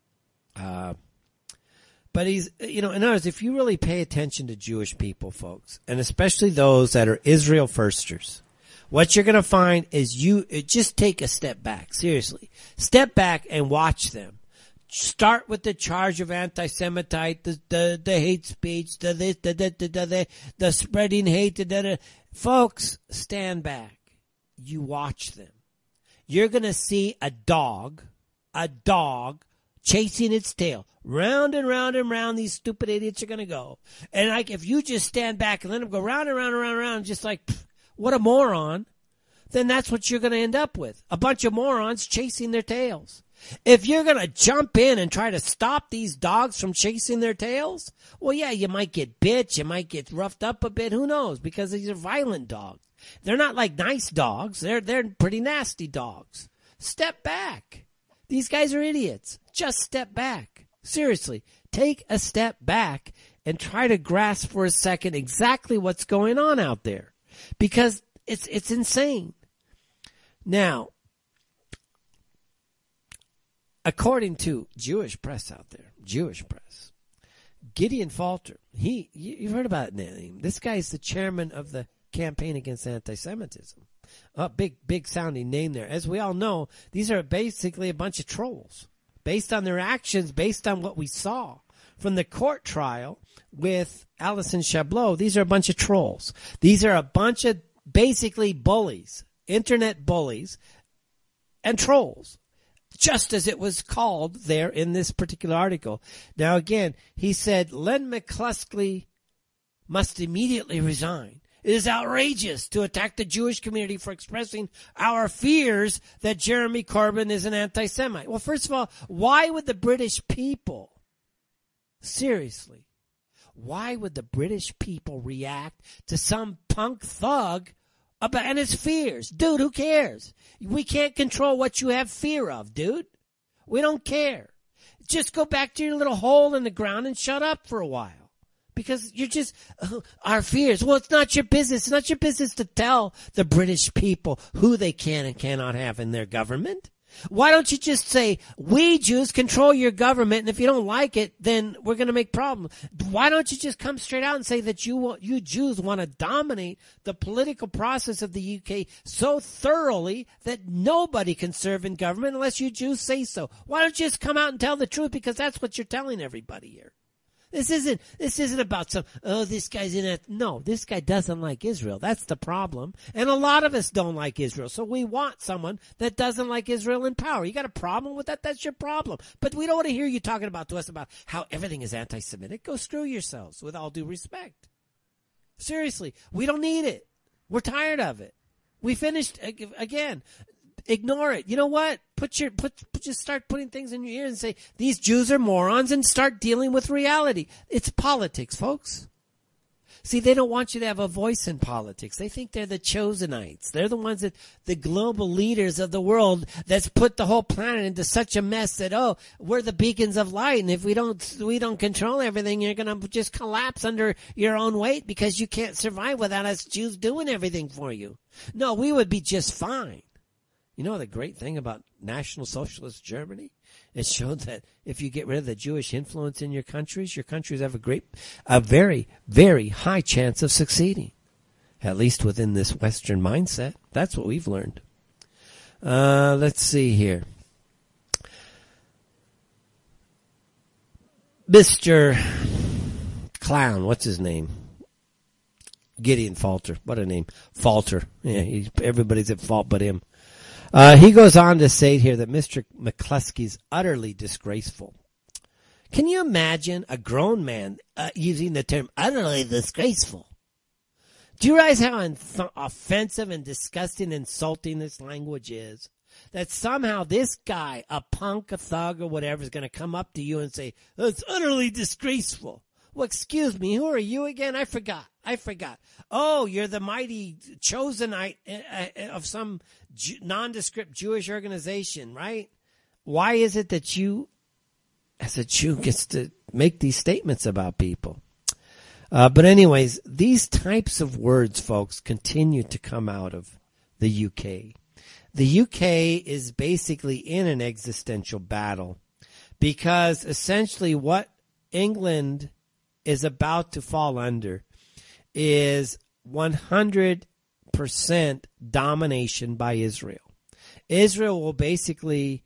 But he's, in other words, if you really pay attention to Jewish people, folks, and especially those that are Israel firsters, what you're going to find is just take a step back. Seriously. Step back and watch them. Start with the charge of anti-Semitite, the hate speech, the spreading hate. Folks, stand back. You watch them. You're going to see a dog chasing its tail. Round and round and round these stupid idiots are going to go. And like, if you just stand back and let them go round and round and round and round, just like, what a moron, then that's what you're going to end up with. A bunch of morons chasing their tails. If you're going to jump in and try to stop these dogs from chasing their tails, well, yeah, you might get bit, you might get roughed up a bit, who knows, because these are violent dogs. They're not like nice dogs. They're pretty nasty dogs. Step back. These guys are idiots. Just step back. Seriously, take a step back and try to grasp for a second exactly what's going on out there, because it's insane. Now, according to Jewish press out there, Gideon Falter, you've heard about that name. This guy's the chairman of the Campaign Against Anti-Semitism. A big sounding name there. As we all know, these are basically a bunch of trolls. Based on their actions, based on what we saw from the court trial with Alison Chablot, these are a bunch of trolls. These are a bunch of basically bullies, internet bullies, and trolls, just as it was called there in this particular article. Now, again, he said, Len McCluskey must immediately resign. It is outrageous to attack the Jewish community for expressing our fears that Jeremy Corbyn is an anti-Semite. Well, first of all, why would the British people, seriously, why would the British people react to some punk thug and his fears? Dude, who cares? We can't control what you have fear of, dude. We don't care. Just go back to your little hole in the ground and shut up for a while. Because you're just, our fears. Well, it's not your business. It's not your business to tell the British people who they can and cannot have in their government. Why don't you just say, we Jews control your government, and if you don't like it, then we're going to make problems. Why don't you just come straight out and say that you Jews want to dominate the political process of the UK so thoroughly that nobody can serve in government unless you Jews say so? Why don't you just come out and tell the truth, because that's what you're telling everybody here. This isn't about this guy's in it. No, this guy doesn't like Israel. That's the problem. And a lot of us don't like Israel. So we want someone that doesn't like Israel in power. You got a problem with that? That's your problem. But we don't want to hear you talking to us about how everything is anti-Semitic. Go screw yourselves, with all due respect. Seriously, we don't need it. We're tired of it. We finished, again, Ignore it. You know what? Just start putting things in your ear and say, these Jews are morons, and start dealing with reality. It's politics, folks. See, they don't want you to have a voice in politics. They think they're the chosenites. They're the ones that, the global leaders of the world that's put the whole planet into such a mess that, oh, we're the beacons of light. And if we don't control everything, you're going to just collapse under your own weight because you can't survive without us Jews doing everything for you. No, we would be just fine. You know the great thing about National Socialist Germany? It showed that if you get rid of the Jewish influence in your countries have a very, very high chance of succeeding. At least within this Western mindset. That's what we've learned. Let's see here. Mr. Clown, what's his name? Gideon Falter. What a name. Falter. Yeah, everybody's at fault but him. He goes on to say here that Mr. McCluskey's utterly disgraceful. Can you imagine a grown man using the term utterly disgraceful? Do you realize how offensive and disgusting and insulting this language is? That somehow this guy, a punk, a thug, or whatever, is going to come up to you and say, that's utterly disgraceful. Well, excuse me, who are you again? I forgot. Oh, you're the mighty chosenite of some nondescript Jewish organization, right? Why is it that you, as a Jew, gets to make these statements about people? But anyways, these types of words, folks, continue to come out of the UK. The UK is basically in an existential battle because essentially what England is about to fall under is 100% domination by Israel. Israel will basically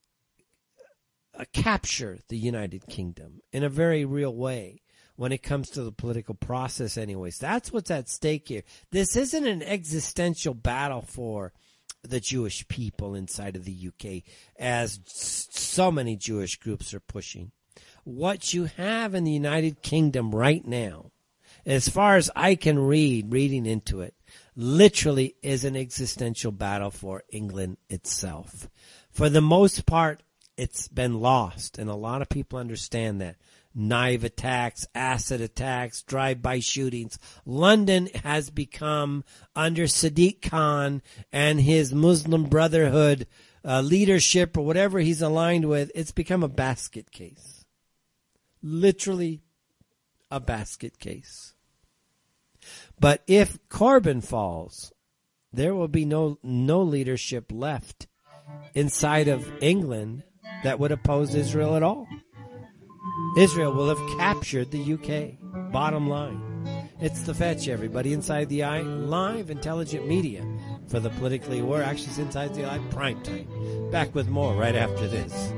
capture the United Kingdom in a very real way when it comes to the political process anyways. That's what's at stake here. This isn't an existential battle for the Jewish people inside of the UK, as so many Jewish groups are pushing. What you have in the United Kingdom right now, as far as I can reading into it, literally is an existential battle for England itself. For the most part, it's been lost, and a lot of people understand that. Knife attacks, acid attacks, drive-by shootings. London has become, under Sadiq Khan and his Muslim Brotherhood leadership or whatever he's aligned with, it's become a basket case. Literally a basket case. But if Corbyn falls, there will be no leadership left inside of England that would oppose Israel at all. Israel will have captured the UK. Bottom line. It's The Fetch, everybody. Inside the Eye, live intelligent media for the politically aware. Actually, it's Inside the Eye prime time. Back with more right after this.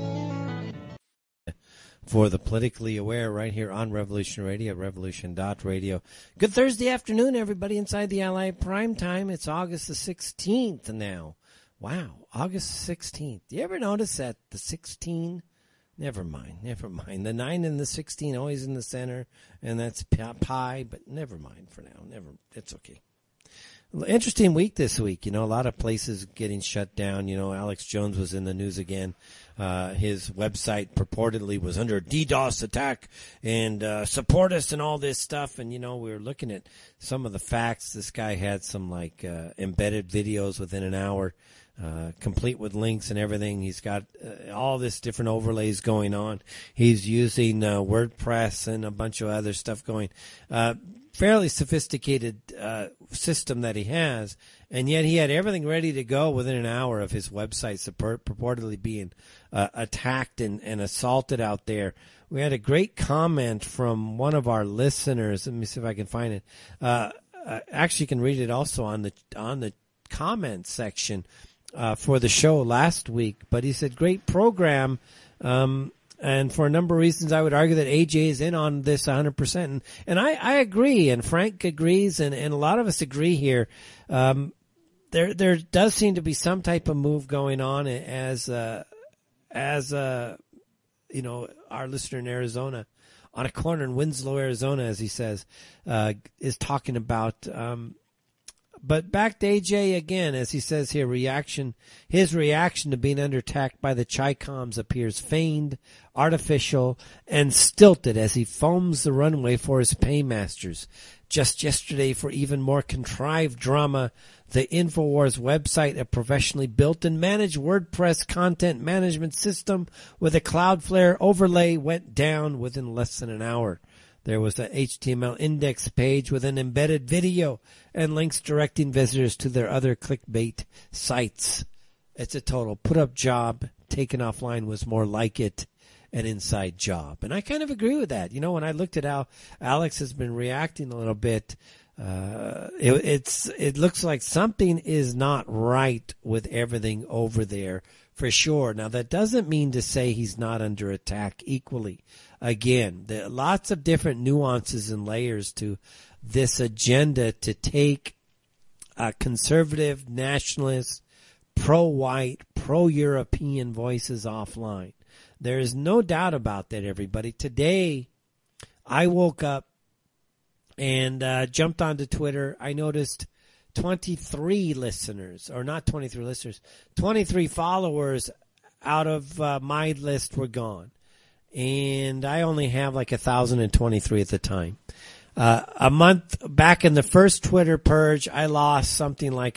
For the politically aware right here on Revolution Radio at revolution.radio. Good Thursday afternoon, everybody. Inside the Ally prime time. It's August the 16th now. Wow, August 16th. Do you ever notice that the 16... Never mind. The 9 and the 16 always in the center, and that's pi, but never mind for now. It's okay. Interesting week this week. You know, a lot of places getting shut down. You know, Alex Jones was in the news again. His website purportedly was under a DDoS attack, and support us and all this stuff. And, you know, we were looking at some of the facts. This guy had some, embedded videos within an hour. Complete with links and everything. He's got all this different overlays going on. He's using WordPress and a bunch of other stuff going. Fairly sophisticated system that he has, and yet he had everything ready to go within an hour of his website purportedly being attacked and assaulted out there. We had a great comment from one of our listeners. Let me see if I can find it. Actually, you can read it also on the comment section. For the show last week, but he said, great program, and for a number of reasons, I would argue that AJ is in on this 100%, and I agree, and Frank agrees, and a lot of us agree here. There does seem to be some type of move going on as our listener in Arizona, on a corner in Winslow, Arizona, as he says, is talking about But back to AJ again, as he says here, his reaction to being under attack by the Chi-Coms appears feigned, artificial, and stilted as he foams the runway for his paymasters. Just yesterday, for even more contrived drama, the InfoWars website, a professionally built and managed WordPress content management system with a Cloudflare overlay, went down within less than an hour. There was an HTML index page with an embedded video and links directing visitors to their other clickbait sites. It's a total put-up job. Taken offline was more like it, an inside job. And I kind of agree with that. You know, when I looked at how Alex has been reacting a little bit, it looks like something is not right with everything over there for sure. Now, that doesn't mean to say he's not under attack equally. Again, there are lots of different nuances and layers to this agenda to take conservative, nationalist, pro-white, pro-European voices offline. There is no doubt about that, everybody. Today, I woke up and jumped onto Twitter. I noticed 23 listeners, or not 23 listeners, 23 followers out of my list were gone. And I only have like 1,023 at the time. A month back in the first Twitter purge, I lost something like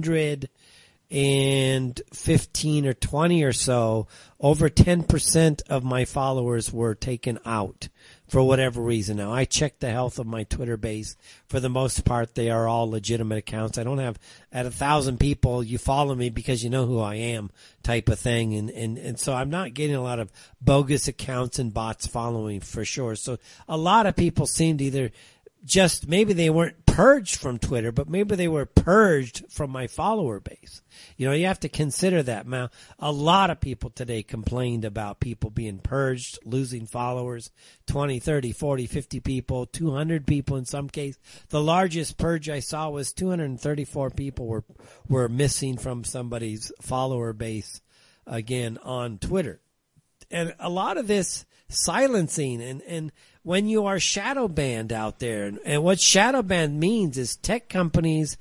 115 or 20 or so. Over 10% of my followers were taken out for whatever reason. Now, I checked the health of my Twitter base. For the most part, they are all legitimate accounts. I don't have, at 1,000 people, you follow me because you know who I am type of thing. And so I'm not getting a lot of bogus accounts and bots following for sure. So a lot of people seemed either just, maybe they weren't purged from Twitter, but maybe they were purged from my follower base. You know, you have to consider that. Now, a lot of people today complained about people being purged, losing followers, 20, 30, 40, 50 people, 200 people in some case. The largest purge I saw was 234 people were missing from somebody's follower base, again, on Twitter. And a lot of this silencing and when you are shadow banned out there, and what shadow ban means is tech companies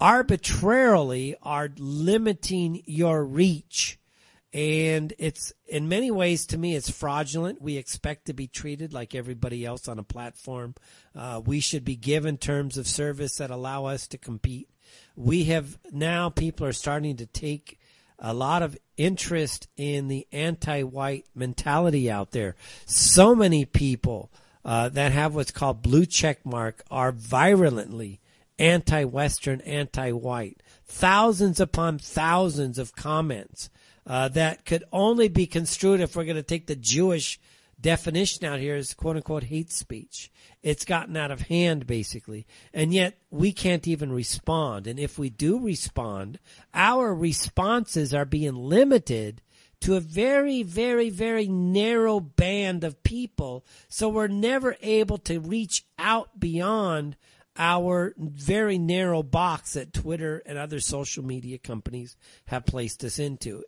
arbitrarily are limiting your reach. And it's, in many ways, to me, it's fraudulent. We expect to be treated like everybody else on a platform. We should be given terms of service that allow us to compete. We have, now people are starting to take a lot of interest in the anti-white mentality out there. So many people that have what's called blue check mark are virulently anti-Western, anti-white. Thousands upon thousands of comments that could only be construed, if we're going to take the Jewish definition out here, as quote-unquote hate speech. It's gotten out of hand, basically. And yet we can't even respond. And if we do respond, our responses are being limited to a very, very, very narrow band of people. So we're never able to reach out beyond our very narrow box that Twitter and other social media companies have placed us into.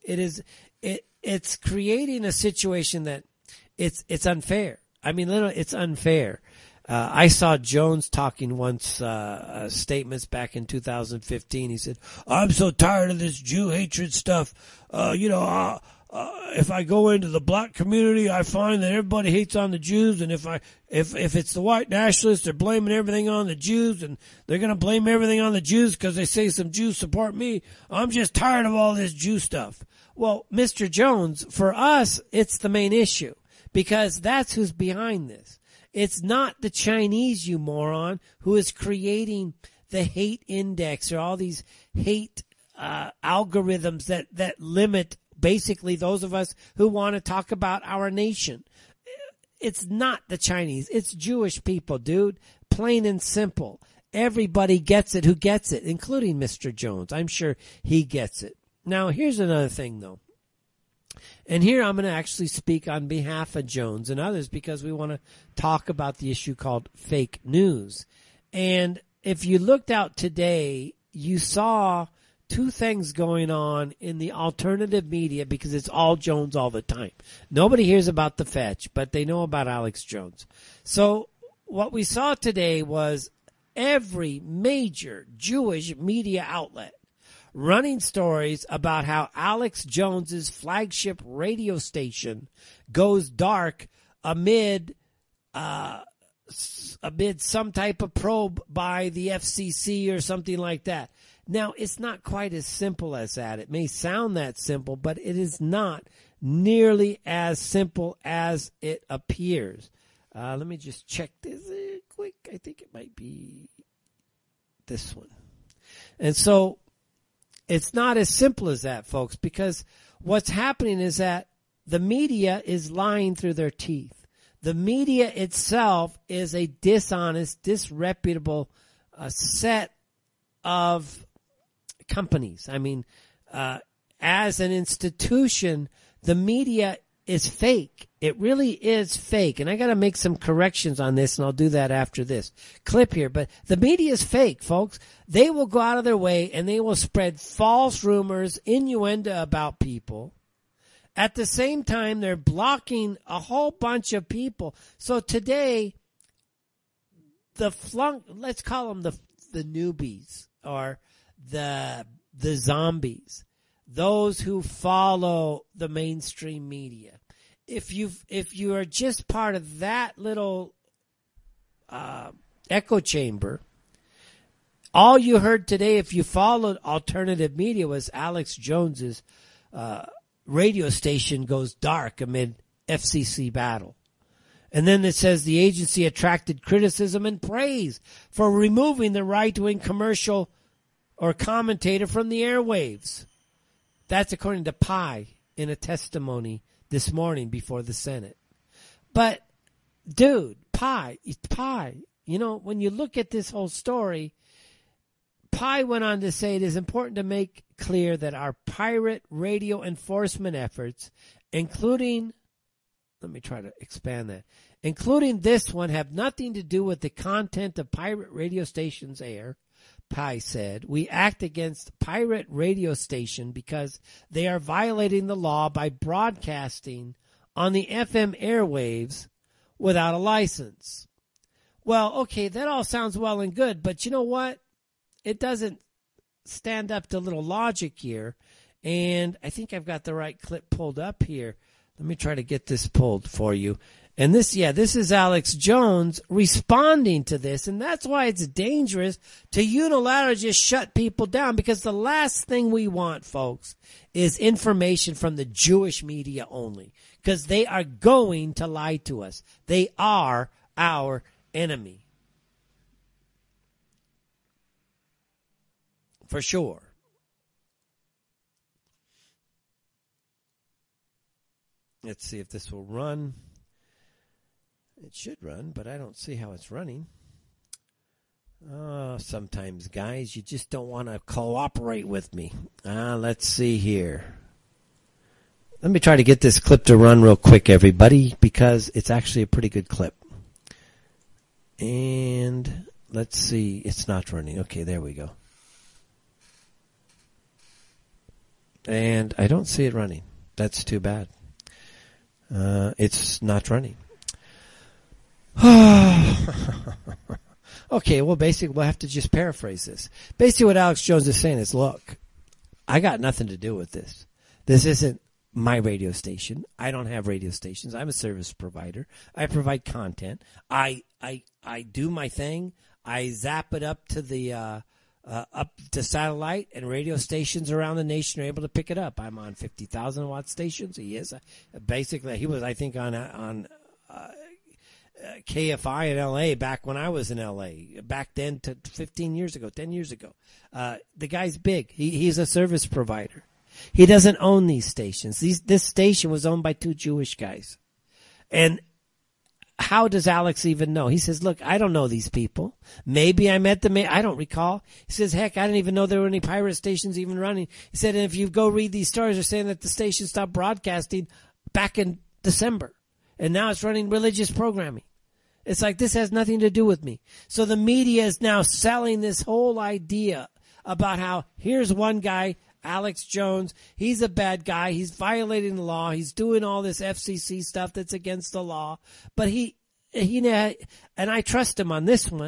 It's creating a situation that it's unfair. I mean, literally, it's unfair. I saw Jones talking once, statements back in 2015. He said, "I'm so tired of this Jew hatred stuff. If I go into the black community, I find that everybody hates on the Jews, and if it's the white nationalists, they're blaming everything on the Jews, and they're going to blame everything on the Jews because they say some Jews support me. I'm just tired of all this Jew stuff." Well, Mr. Jones, for us, it's the main issue, because that's who's behind this. It's not the Chinese, you moron, who is creating the hate index or all these hate algorithms that limit basically those of us who want to talk about our nation. It's not the Chinese. It's Jewish people, dude. Plain and simple. Everybody gets it who gets it, including Mr. Jones. I'm sure he gets it. Now, here's another thing, though. And here I'm going to actually speak on behalf of Jones and others, because we want to talk about the issue called fake news. And if you looked out today, you saw two things going on in the alternative media, because it's all Jones all the time. Nobody hears about the Fetch, but they know about Alex Jones. So what we saw today was every major Jewish media outlet running stories about how Alex Jones's flagship radio station goes dark amid some type of probe by the FCC or something like that. Now, it's not quite as simple as that. It may sound that simple, but it is not nearly as simple as it appears. Let me just check this quick. I think it might be this one. And so it's not as simple as that, folks, because what's happening is that the media is lying through their teeth. The media itself is a dishonest, disreputable set of companies. I mean, as an institution, the media is fake. It really is fake. And I got to make some corrections on this, and I'll do that after this clip here. But the media is fake, folks. They will go out of their way, and they will spread false rumors, innuendo about people. At the same time, they're blocking a whole bunch of people. So today, let's call them the newbies or the zombies, those who follow the mainstream media. If you are just part of that little echo chamber, all you heard today, if you followed alternative media, was Alex Jones's radio station goes dark amid FCC battle. And then it says the agency attracted criticism and praise for removing the right-wing commercial or commentator from the airwaves. That's according to Pi in a testimony this morning before the Senate. But, dude, Pi, you know, when you look at this whole story, Pi went on to say it is important to make clear that our pirate radio enforcement efforts, including this one, have nothing to do with the content of pirate radio stations air. Pi said, we act against pirate radio station because they are violating the law by broadcasting on the FM airwaves without a license. Well, okay, that all sounds well and good, but you know what? It doesn't stand up to a little logic here, and I think I've got the right clip pulled up here. Let me try to get this pulled for you. And this is Alex Jones responding to this, and that's why it's dangerous to unilaterally just shut people down, because the last thing we want, folks, is information from the Jewish media only, because they are going to lie to us. They are our enemy. For sure. Let's see if this will run. It should run, but I don't see how it's running. Sometimes, guys, you just don't want to cooperate with me. Let's see here. Let me try to get this clip to run real quick, everybody, because it's actually a pretty good clip. And let's see. It's not running. Okay, there we go. And I don't see it running. That's too bad. It's not running. Okay, well, basically, we'll have to just paraphrase this. Basically, what Alex Jones is saying is, look, I got nothing to do with this. This isn't my radio station. I don't have radio stations. I'm a service provider. I provide content. I do my thing. I zap it up to the up to satellite, and radio stations around the nation are able to pick it up. I'm on 50,000 watt stations. He is basically, he was, I think, on KFI in LA back when I was in LA, back then to 10 years ago. The guy's big. He's a service provider. He doesn't own these stations. This station was owned by two Jewish guys. And how does Alex even know? He says, look, I don't know these people. Maybe I met them. I don't recall. He says, heck, I didn't even know there were any pirate stations even running. He said, and if you go read these stories, they're saying that the station stopped broadcasting back in December. And now it's running religious programming. It's like, this has nothing to do with me. So the media is now selling this whole idea about how here's one guy, Alex Jones, he's a bad guy. He's violating the law. He's doing all this FCC stuff that's against the law. But he and I trust him on this one.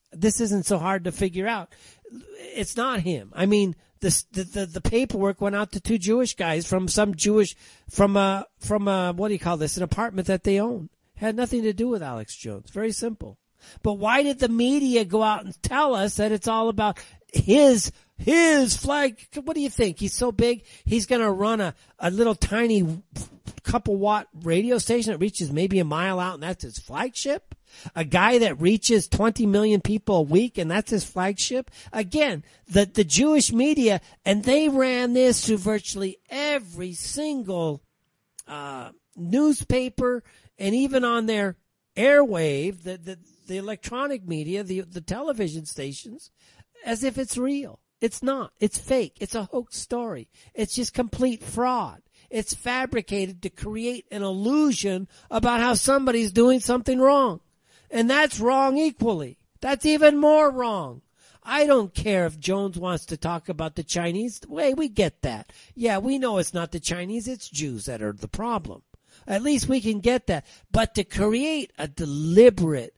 this isn't so hard to figure out. It's not him. I mean, the paperwork went out to two Jewish guys from what do you call this? An apartment that they own. Had nothing to do with Alex Jones. Very simple. But why did the media go out and tell us that it's all about his flag? What do you think? He's so big, he's going to run a little tiny couple watt radio station that reaches maybe a mile out, and that's his flagship? A guy that reaches 20 million people a week, and that's his flagship? Again, the Jewish media, and they ran this to virtually every single newspaper, and even on their airwave, the electronic media, the television stations, as if it's real. It's not. It's fake. It's a hoax story. It's just complete fraud. It's fabricated to create an illusion about how somebody's doing something wrong. And that's wrong equally. That's even more wrong. I don't care if Jones wants to talk about the Chinese. Wait, we get that. Yeah, we know it's not the Chinese, it's Jews that are the problem. At least we can get that. But to create a deliberate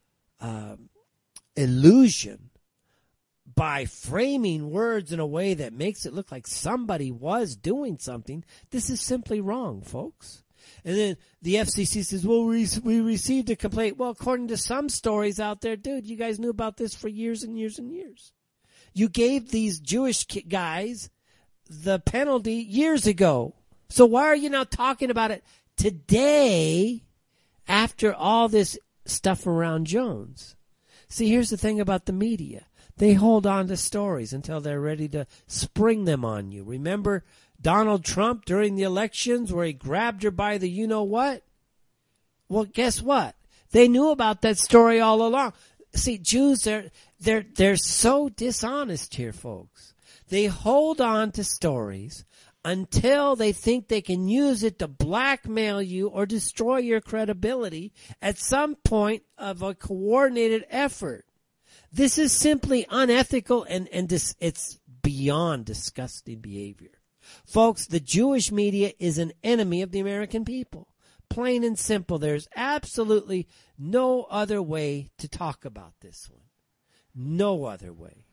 illusion by framing words in a way that makes it look like somebody was doing something, this is simply wrong, folks. And then the FCC says, well, we received a complaint. Well, according to some stories out there, dude, you guys knew about this for years and years and years. You gave these Jewish guys the penalty years ago. So why are you now talking about it today after all this stuff around Jones? See, here's the thing about the media. They hold on to stories until they're ready to spring them on you. Remember Donald Trump during the elections where he grabbed her by the you-know-what? Well, guess what? They knew about that story all along. See, Jews, they're so dishonest here, folks. They hold on to stories until they think they can use it to blackmail you or destroy your credibility at some point of a coordinated effort. This is simply unethical and it's beyond disgusting behavior. Folks, the Jewish media is an enemy of the American people. Plain and simple. There's absolutely no other way to talk about this one. No other way.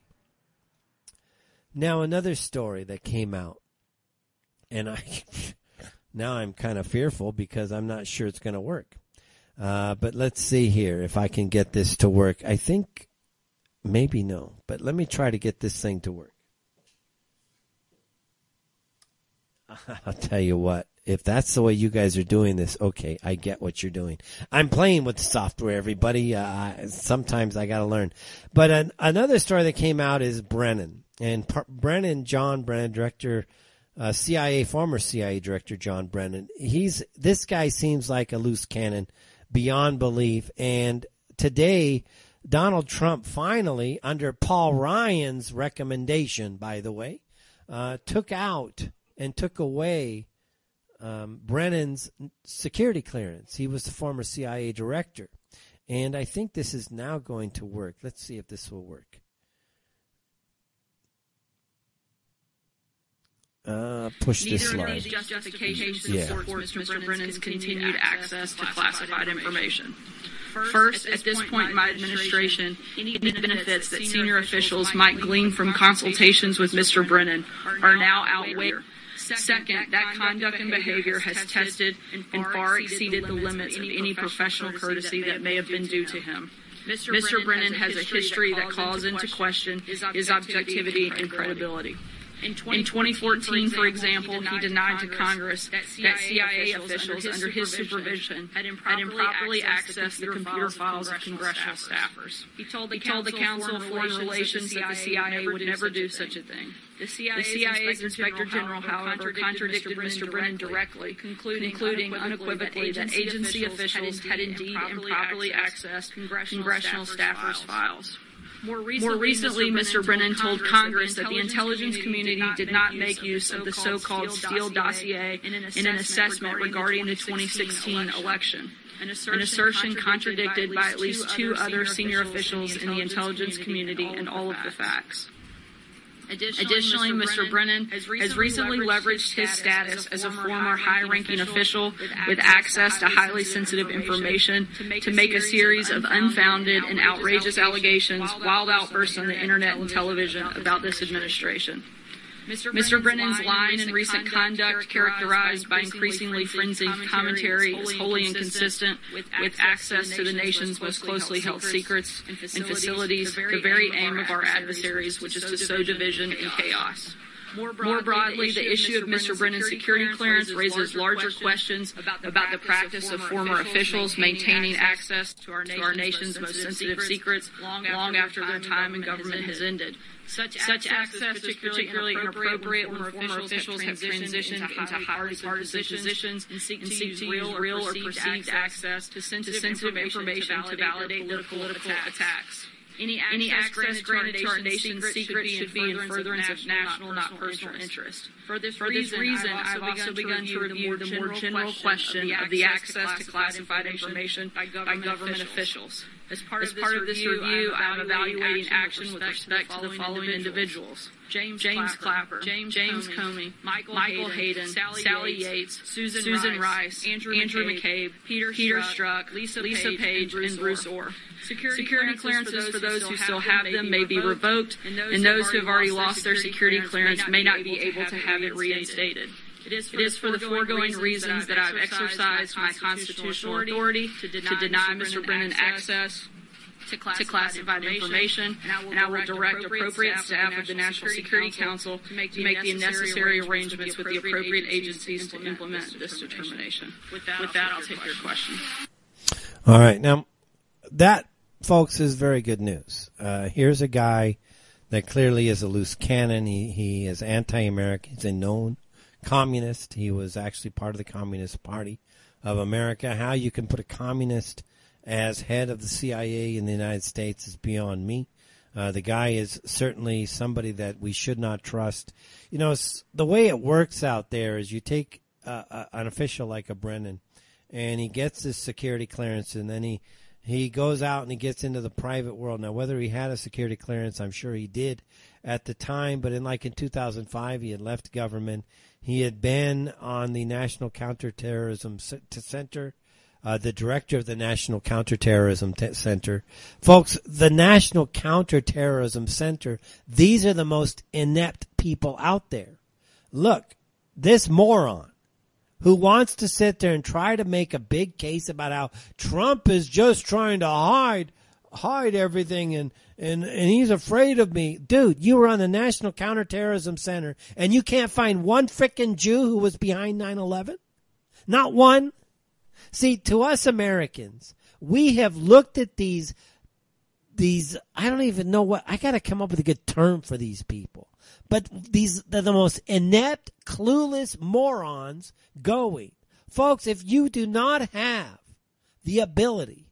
Now, another story that came out, and now I'm kind of fearful because I'm not sure it's going to work. But let's see here if I can get this to work. I think maybe no, but let me try to get this thing to work. I'll tell you what, if that's the way you guys are doing this, okay, I get what you're doing. I'm playing with the software, everybody. Sometimes I got to learn. But another story that came out is Brennan. And John Brennan, director, former CIA director John Brennan. This guy seems like a loose cannon beyond belief. And today, Donald Trump finally, under Paul Ryan's recommendation, by the way, took out and took away Brennan's security clearance. He was the former CIA director. And I think this is now going to work. Let's see if this will work. Push this slide. Neither of these justifications supports Mr. Brennan's continued access to classified information. First, at this point in my administration, any benefits that senior officials might glean from consultations with Mr. Brennan are now outweighed. Second, that conduct and behavior has tested and far exceeded the limits of any professional courtesy that may have been due to him. Mr. Brennan has a history that calls into question his objectivity and credibility. In 2014, for example, he denied to Congress that CIA officials under his supervision had improperly accessed the computer files of congressional staffers. He told the Council of Foreign Relations that the CIA would never do such a thing. The CIA's Inspector General, however, contradicted Mr. Brennan directly, concluding unequivocally that agency officials had indeed improperly accessed congressional staffers' files. More recently, Mr. Brennan told Congress that the intelligence community did not make use of the so-called Steele dossier in an assessment regarding the 2016 election, an assertion contradicted by at least two other senior officials in the intelligence community and all of the facts. Additionally, Mr. Brennan has recently leveraged his status as a former high-ranking official with access to highly sensitive information to make a series of unfounded and outrageous allegations, wild outbursts on the internet and television about this administration. Mr. Brennan's line and recent conduct, characterized by increasingly frenzied commentary, is wholly inconsistent with access to the nation's most closely held secrets and facilities, the very aim of our adversaries, which is to sow division and chaos. More broadly, the issue of Mr. Brennan's security clearance raises larger questions about the practice of former officials maintaining access to our nation's most sensitive secrets long after their time in government has ended. Such access is particularly inappropriate when former officials have transitioned into highly partisan positions and seek to use real or perceived access to sensitive information to validate their political attacks. Any access granted to our nation's secrets should be in furtherance of national, not personal interest. For this reason, I've also begun to review the more general question of the access to classified information by government officials. As part of this review, I'm evaluating action with respect to the following individuals: James Clapper, James Comey, Michael Hayden, Sally Yates, Susan Rice, Andrew McCabe, Peter Strzok, Lisa Page, and Bruce Orr. Security clearances for those who still have them may be revoked, and those who have already lost their security clearance may not be able to have it reinstated. It is for the foregoing reasons that I've exercised my constitutional authority to deny Mr. Brennan access to classified information, and I will direct appropriate staff of the National Security Council to make the necessary arrangements with the appropriate agencies to implement this determination. With that, I'll take your question. All right. Now, that, folks, is very good news. Here's a guy that clearly is a loose cannon. He is anti-American. He's a known communist. He was actually part of the Communist Party of America. How you can put a communist as head of the CIA in the United States is beyond me. The guy is certainly somebody that we should not trust. You know, the way it works out there is you take an official like a Brennan, and he gets his security clearance, and then he goes out and he gets into the private world. Now, whether he had a security clearance, I'm sure he did at the time, but in 2005, he had left government. He had been on the National Counterterrorism Center, the director of the National Counterterrorism Center. Folks, the National Counterterrorism Center, these are the most inept people out there. Look, this moron who wants to sit there and try to make a big case about how Trump is just trying to hide everything and he's afraid of me. Dude, you were on the National Counterterrorism Center and you can't find one frickin' Jew who was behind 9/11? Not one? See, to us Americans, we have looked at these, I don't even know I gotta come up with a good term for these people. But they're the most inept, clueless morons going. Folks, if you do not have the ability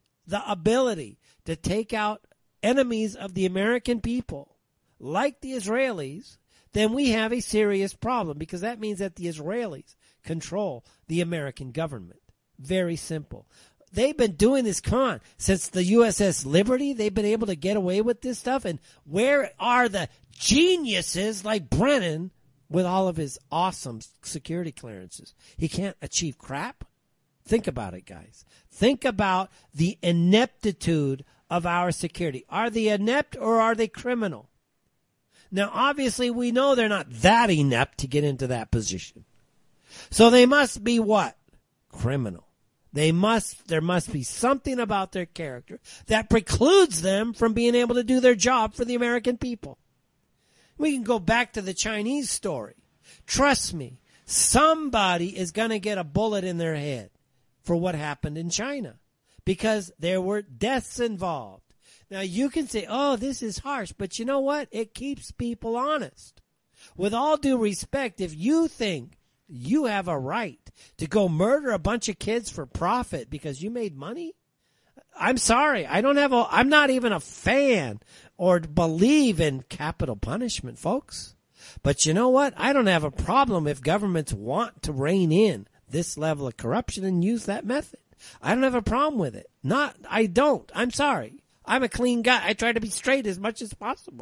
to take out enemies of the American people, like the Israelis, then we have a serious problem, because that means that the Israelis control the American government. Very simple. They've been doing this since the USS Liberty. They've been able to get away with this stuff. And where are the geniuses like Brennan with all of his awesome security clearances? He can't achieve crap. Think about it, guys. Think about the ineptitude of our security. Are they inept or are they criminal? Now, obviously, we know they're not that inept to get into that position. So they must be what? Criminal. There must be something about their character that precludes them from being able to do their job for the American people. We can go back to the Chinese story. Trust me, somebody is going to get a bullet in their head for what happened in China, because there were deaths involved. Now, you can say, oh, this is harsh, but you know what? It keeps people honest. With all due respect, if you think you have a right to go murder a bunch of kids for profit because you made money, I'm sorry. I'm not even a fan or believe in capital punishment, folks. But you know what? I don't have a problem if governments want to rein in this level of corruption and use that method. I don't have a problem with it. I don't. I'm sorry. I'm a clean guy. I try to be straight as much as possible.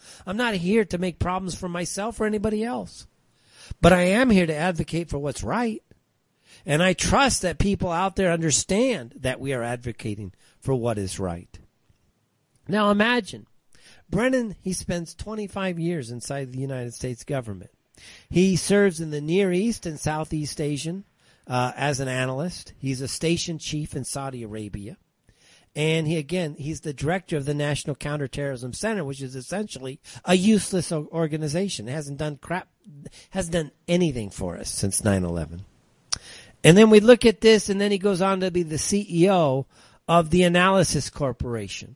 I'm not here to make problems for myself or anybody else. But I am here to advocate for what's right. And I trust that people out there understand that we are advocating for what is right. Now imagine, Brennan, he spends 25 years inside the United States government. He serves in the Near East and Southeast Asian as an analyst. He's a station chief in Saudi Arabia. And he's the director of the National Counterterrorism Center, which is essentially a useless organization. It hasn't done anything for us since 9/11. And then we look at this, and then he goes on to be the CEO of the Analysis Corporation.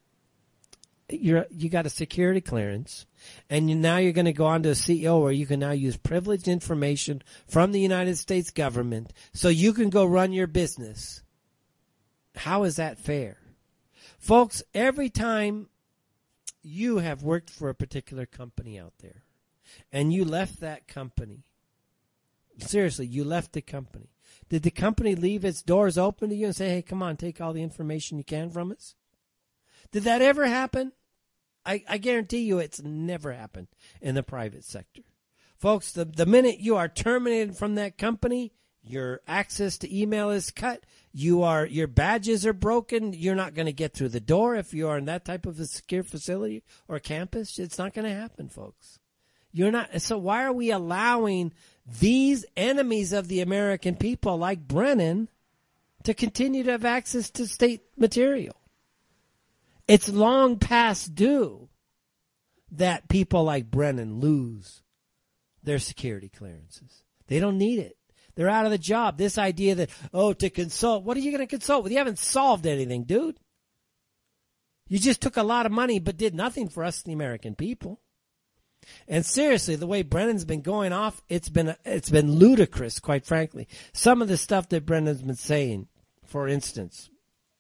You got a security clearance, and now you're going to go on to a CEO where you can now use privileged information from the United States government so you can go run your business. How is that fair? Folks, every time you have worked for a particular company out there and you left that company, seriously, you left the company, did the company leave its doors open to you and say, hey, come on, take all the information you can from us? Did that ever happen? I guarantee you it's never happened in the private sector. Folks, the minute you are terminated from that company, your access to email is cut. Your badges are broken. You're not going to get through the door if you are in that type of a secure facility or campus. It's not going to happen, folks. You're not. So why are we allowing these enemies of the American people like Brennan to continue to have access to state material? It's long past due that people like Brennan lose their security clearances. They don't need it. They're out of the job. This idea that, to consult. What are you going to consult with? You haven't solved anything, dude. You just took a lot of money but did nothing for us, the American people. And seriously, the way Brennan's been going off, it's been ludicrous, quite frankly. Some of the stuff that Brennan's been saying, for instance,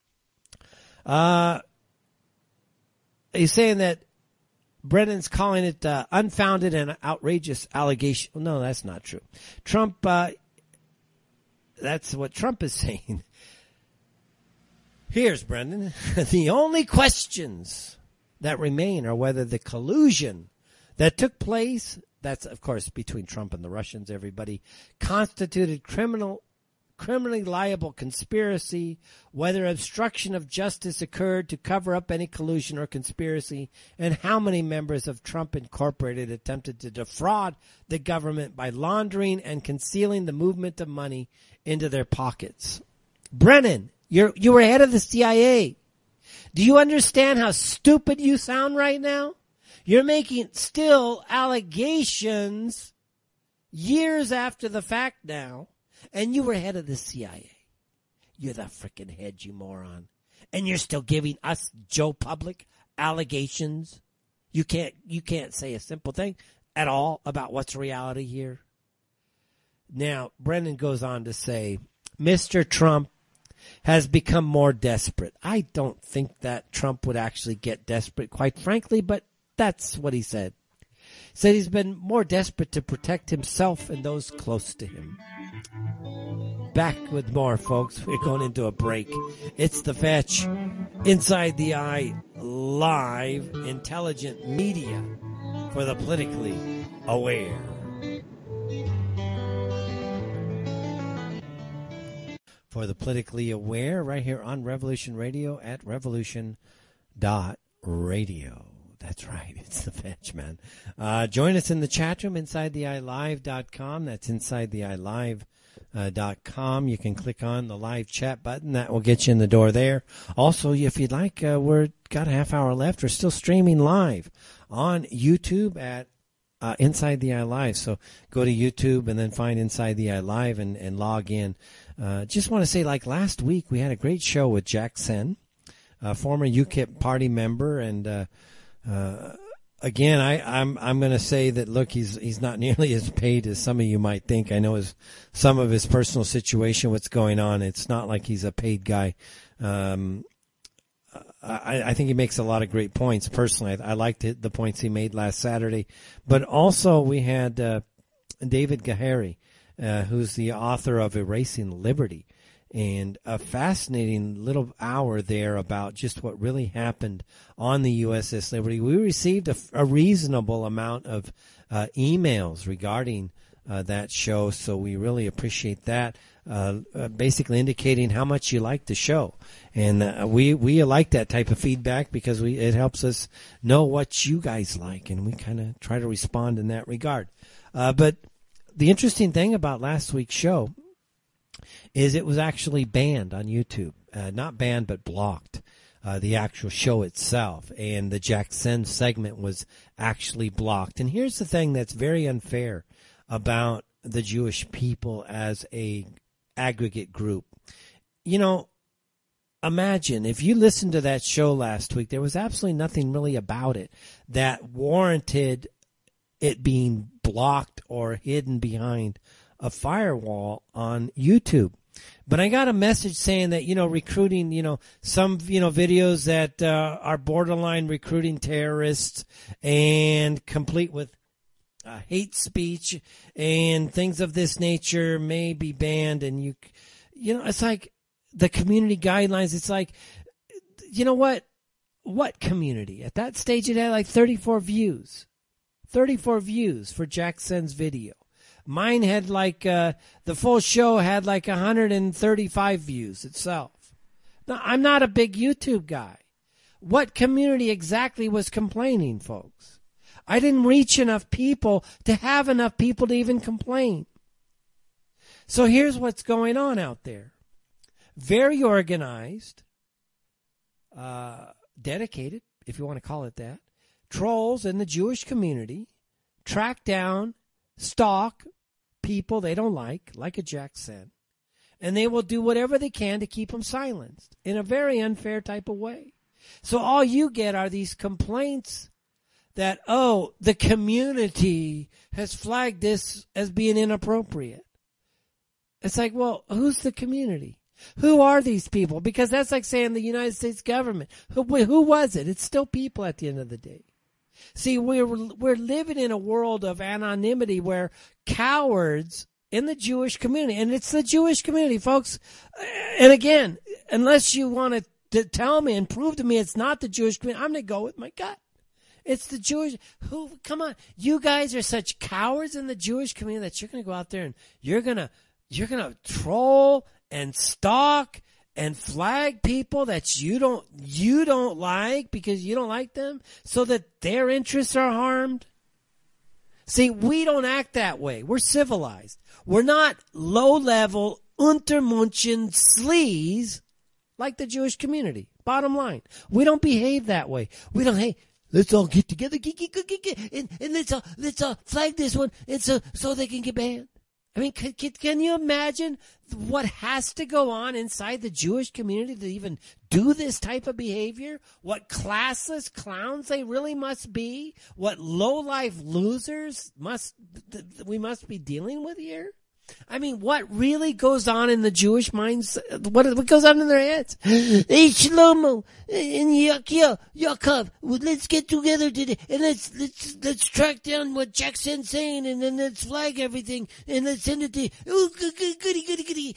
he's saying that Brennan's calling it unfounded and outrageous allegation. No, that's not true. Trump, that's what Trump is saying. Here's Brennan. The only questions that remain are whether the collusion that took place, that's of course between Trump and the Russians, everybody, constituted criminally liable conspiracy, whether obstruction of justice occurred to cover up any collusion or conspiracy, and how many members of Trump Incorporated attempted to defraud the government by laundering and concealing the movement of money into their pockets. Brennan, you were head of the CIA. Do you understand how stupid you sound right now? You're making still allegations years after the fact now. And you were head of the CIA. You're the frickin' head, you moron. And you're still giving us, Joe Public, allegations. You can't say a simple thing at all about what's reality here. Now, Brennan goes on to say, Mr. Trump has become more desperate. I don't think that Trump would actually get desperate, quite frankly, but that's what he said. Said he's been more desperate to protect himself and those close to him. Back with more, folks. We're going into a break. It's The Fetch, Inside the Eye, live, intelligent media for the politically aware. For the politically aware, right here on Revolution Radio at revolution.radio. That's right. It's The Fetch, man. Join us in the chat room, InsideTheEyeLive.com. That's InsideTheEyeLive.com. You can click on the live chat button. That will get you in the door there. Also, if you'd like, we're got a half hour left. We're still streaming live on YouTube at Inside the Eye Live. So go to YouTube and then find Inside the Eye Live and log in. Just want to say, like last week, we had a great show with Jack Sen, a former UKIP party member, and again, I'm going to say that, look, he's not nearly as paid as some of you might think. I know some of his personal situation, what's going on. It's not like he's a paid guy. I think he makes a lot of great points. Personally, I liked the points he made last Saturday. But also we had David Gahary, who's the author of Erasing Liberty. and a fascinating little hour there about just what really happened on the USS Liberty. We received a reasonable amount of emails regarding that show, so we really appreciate that. Basically indicating how much you like the show, and we like that type of feedback because it helps us know what you guys like, and we kind of try to respond in that regard. But the interesting thing about last week's show is it was actually banned on YouTube. Not banned, but blocked. The actual show itself. And the Jack Sen segment was actually blocked. And here's the thing that's very unfair about the Jewish people as a aggregate group. You know, imagine if you listened to that show last week, there was absolutely nothing really about it that warranted it being blocked or hidden behind a firewall on YouTube. But I got a message saying that, recruiting, some, videos that are borderline recruiting terrorists and complete with hate speech and things of this nature may be banned. And it's like the community guidelines. It's like, you know what? What community? At that stage, it had like 34 views. 34 views for Jack Sen's video. Mine had like, the full show had like 135 views itself. Now, I'm not a big YouTube guy. What community exactly was complaining, folks? I didn't reach enough people to have enough people to even complain. So here's what's going on out there. Very organized, dedicated, if you want to call it that, trolls in the Jewish community track down, stalk people they don't like a Jack Sen, and they will do whatever they can to keep them silenced in a very unfair type of way. So all you get are these complaints that, the community has flagged this as being inappropriate. It's like, well, who's the community? Who are these people? Because that's like saying the United States government. Who was it? It's still people at the end of the day. See, we're living in a world of anonymity where cowards in the Jewish community, and it's the Jewish community, folks. And again, unless you want to tell me and prove to me it's not the Jewish community, I'm going to go with my gut. It's the Jewish. Come on, you guys are such cowards in the Jewish community that you're going to go out there and you're going to troll and stalk and flag people that you don't like because you don't like them so that their interests are harmed. See, we don't act that way. We're civilized. We're not low-level, untermunchen sleaze like the Jewish community. Bottom line. We don't behave that way. We don't, hey, let's all get together and let's all flag this one and so they can get banned. I mean, can you imagine what has to go on inside the Jewish community to even do this type of behavior? What classless clowns they really must be? What low-life losers we must be dealing with here? I mean, what really goes on in the Jewish minds? What goes on in their heads? Hey, Shlomo and Yaakov, let's get together today and let's track down what Jack Sen's saying and then let's flag everything and let's send it to. Oh, goody.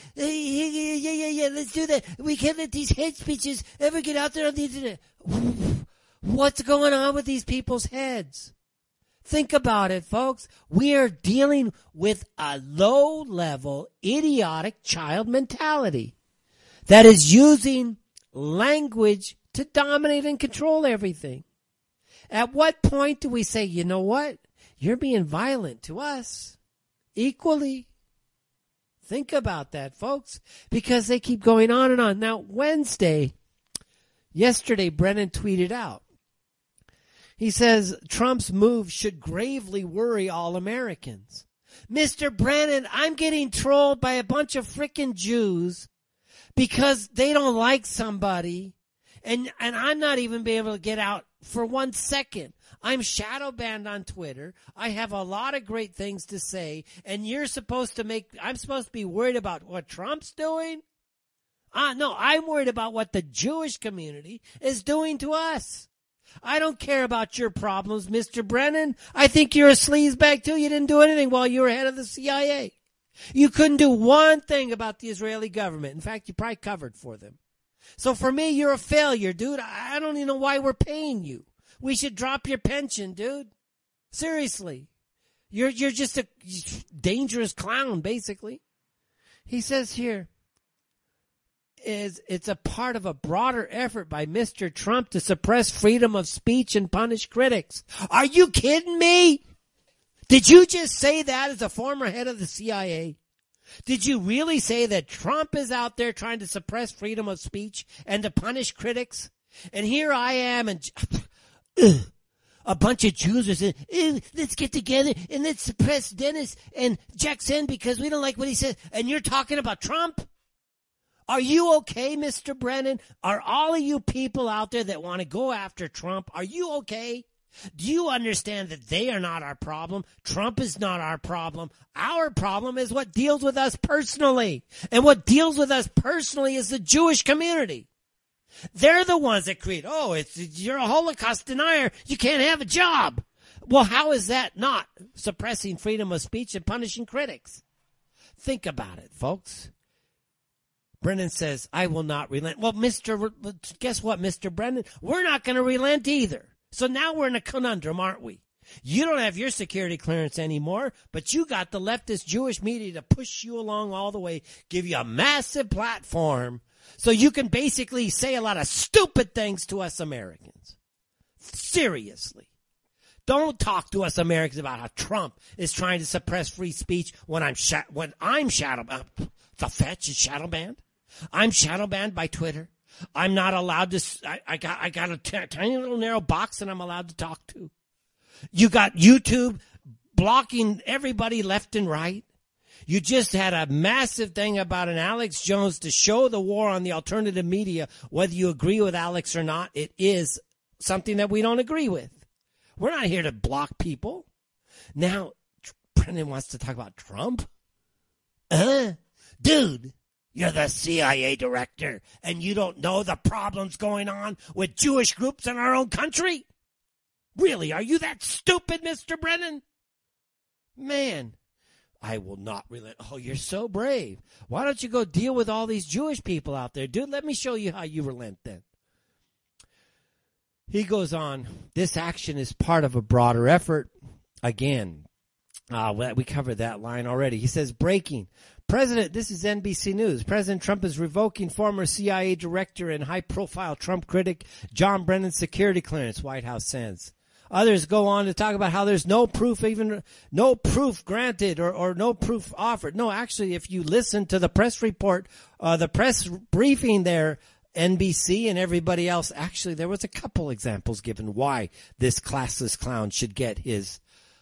Yeah. Let's do that. We can't let these hate speeches ever get out there on the internet. What's going on with these people's heads? Think about it, folks. We are dealing with a low-level, idiotic child mentality that is using language to dominate and control everything. At what point do we say, you know what? You're being violent to us equally. Think about that, folks, because they keep going on and on. Now, yesterday, Brennan tweeted out. He says Trump's move should gravely worry all Americans. Mr. Brennan, I'm getting trolled by a bunch of frickin' Jews because they don't like somebody, and I'm not even being able to get out for 1 second. I'm shadow banned on Twitter. I have a lot of great things to say, and I'm supposed to be worried about what Trump's doing? No, I'm worried about what the Jewish community is doing to us. I don't care about your problems, Mr. Brennan. I think you're a sleazebag too. You didn't do anything while you were head of the CIA. You couldn't do one thing about the Israeli government. In fact, you probably covered for them. So for me, you're a failure, dude. I don't even know why we're paying you. We should drop your pension, dude. Seriously. You're just a dangerous clown, basically. He says here, it's a part of a broader effort by Mr. Trump to suppress freedom of speech and punish critics. Are you kidding me? Did you just say that as a former head of the CIA? Did you really say that Trump is out there trying to suppress freedom of speech and to punish critics? And here I am, and a bunch of Jews are saying, let's get together and let's suppress Dennis and Jackson because we don't like what he says. And you're talking about Trump? Are you okay, Mr. Brennan? Are all of you people out there that want to go after Trump, are you okay? Do you understand that they are not our problem? Trump is not our problem. Our problem is what deals with us personally. And what deals with us personally is the Jewish community. They're the ones that create, you're a Holocaust denier. You can't have a job. Well, how is that not suppressing freedom of speech and punishing critics? Think about it, folks. Brennan says, I will not relent. Well, guess what, Mr. Brennan? We're not going to relent either. So now we're in a conundrum, aren't we? You don't have your security clearance anymore, but you got the leftist Jewish media to push you along all the way, give you a massive platform, so you can basically say a lot of stupid things to us Americans. Seriously. Don't talk to us Americans about how Trump is trying to suppress free speech when I'm shadow banned. The fetch is shadow banned. I'm shadow banned by Twitter. I'm not allowed to. I got a tiny little narrow box, and I'm allowed to talk to. You got YouTube blocking everybody left and right. You just had a massive thing about an Alex Jones to show the war on the alternative media. Whether you agree with Alex or not, it is something that we don't agree with. We're not here to block people. Now, Brennan wants to talk about Trump? Dude, you're the CIA director, and you don't know the problems going on with Jewish groups in our own country? Really, are you that stupid, Mr. Brennan? Man, I will not relent. Oh, you're so brave. Why don't you go deal with all these Jewish people out there? Dude, let me show you how you relent then. He goes on, this action is part of a broader effort. Again, we covered that line already. He says, breaking. This is NBC News. President Trump is revoking former CIA director and high-profile Trump critic John Brennan's security clearance, White House says. Others go on to talk about how there's no proof granted or no proof offered. No, actually, if you listen to the press report, the press briefing there, NBC and everybody else, actually, there was a couple examples given why this classless clown should get his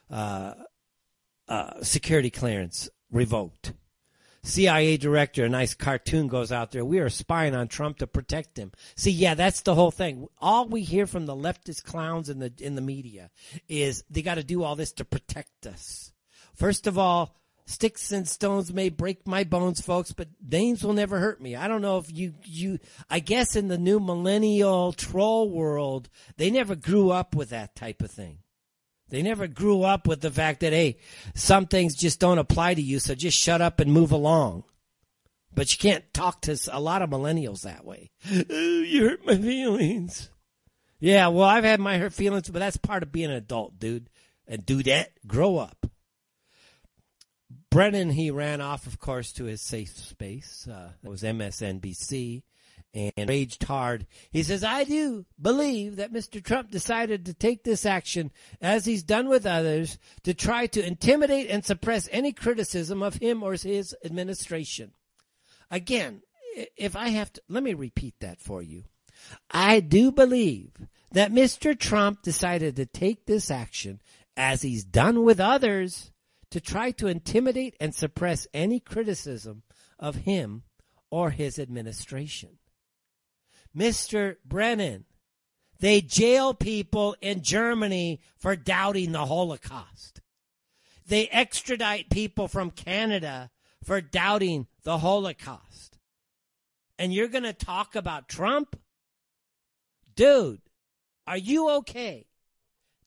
security clearance revoked. CIA director, a nice cartoon goes out there. We are spying on Trump to protect him. See, yeah, that's the whole thing. All we hear from the leftist clowns in the media is they got to do all this to protect us. First of all, sticks and stones may break my bones, folks, but names will never hurt me. I don't know if I guess in the new millennial troll world, they never grew up with that type of thing. They never grew up with the fact that, hey, some things just don't apply to you, so just shut up and move along. But you can't talk to a lot of millennials that way. You hurt my feelings. Yeah, well, I've had my hurt feelings, but that's part of being an adult, dude. And dudette, grow up. Brennan, he ran off, of course, to his safe space. It was MSNBC. And raged hard. He says, I do believe that Mr. Trump decided to take this action, as he's done with others, to try to intimidate and suppress any criticism of him or his administration. Again, if I have to, let me repeat that for you. I do believe that Mr. Trump decided to take this action, as he's done with others, to try to intimidate and suppress any criticism of him or his administration. Mr. Brennan, they jail people in Germany for doubting the Holocaust. They extradite people from Canada for doubting the Holocaust. And you're going to talk about Trump? Dude, are you okay?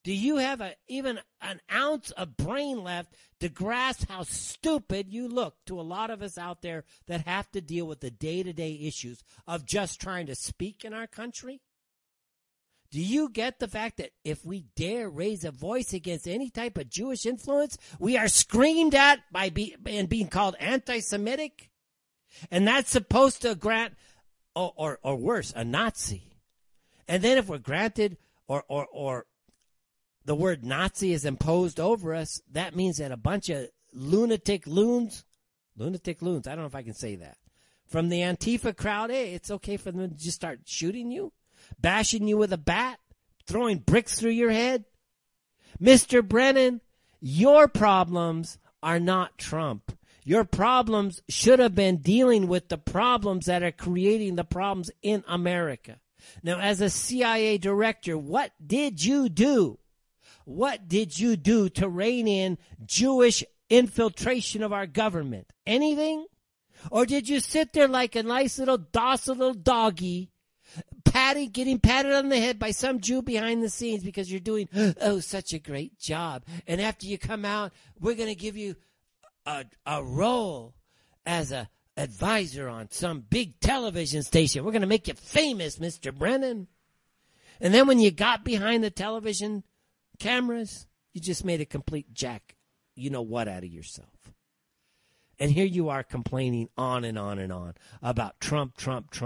Do you have even an ounce of brain left to grasp how stupid you look to a lot of us out there that have to deal with the day-to-day issues of just trying to speak in our country? Do you get the fact that if we dare raise a voice against any type of Jewish influence, we are screamed at by being called anti-Semitic? And that's supposed to grant, or worse, a Nazi. And then if we're granted, or the word Nazi is imposed over us, that means that a bunch of lunatic loons, I don't know if I can say that, from the Antifa crowd, hey, it's okay for them to just start shooting you, bashing you with a bat, throwing bricks through your head. Mr. Brennan, your problems are not Trump. Your problems should have been dealing with the problems that are creating the problems in America. Now, as a CIA director, what did you do? What did you do to rein in Jewish infiltration of our government? Anything? Or did you sit there like a nice little docile little doggy, getting patted on the head by some Jew behind the scenes because you're doing, such a great job. And after you come out, we're going to give you a role as a advisor on some big television station. We're going to make you famous, Mr. Brennan. And then when you got behind the television cameras, you just made a complete jack, you know what, out of yourself. And here you are complaining on and on and on about Trump.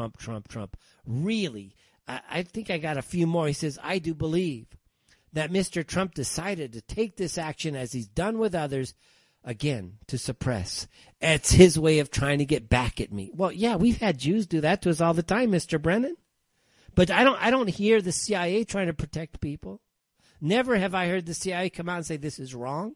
Really, I think I got a few more. He says, I do believe that Mr. Trump decided to take this action as he's done with others, again, to suppress. It's his way of trying to get back at me. Well, yeah, we've had Jews do that to us all the time, Mr. Brennan. But I don't hear the CIA trying to protect people. Never have I heard the CIA come out and say this is wrong.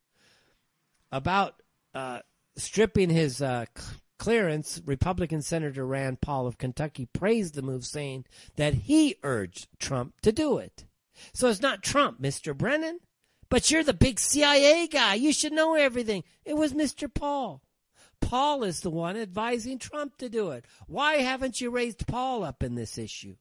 About stripping his clearance, Republican Senator Rand Paul of Kentucky praised the move, saying that he urged Trump to do it. So it's not Trump, Mr. Brennan, but you're the big CIA guy. You should know everything. It was Mr. Paul. Paul is the one advising Trump to do it. Why haven't you raised Paul up in this issue?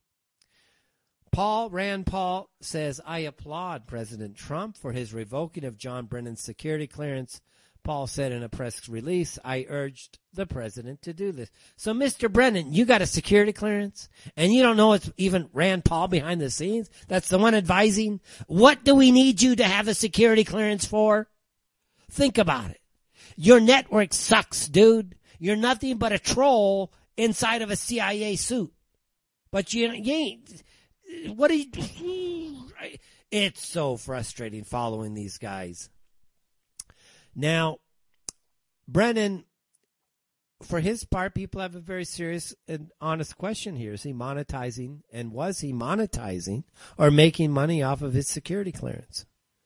Rand Paul says, I applaud President Trump for his revoking of John Brennan's security clearance. Paul said in a press release, I urged the president to do this. So, Mr. Brennan, you got a security clearance, and you don't know it's even Rand Paul behind the scenes? That's the one advising? What do we need you to have a security clearance for? Think about it. Your network sucks, dude. You're nothing but a troll inside of a CIA suit. But you ain't... What are you... It's so frustrating following these guys. Now, Brennan, for his part, people have a very serious and honest question here. Is he monetizing, and was he monetizing or making money off of his security clearance?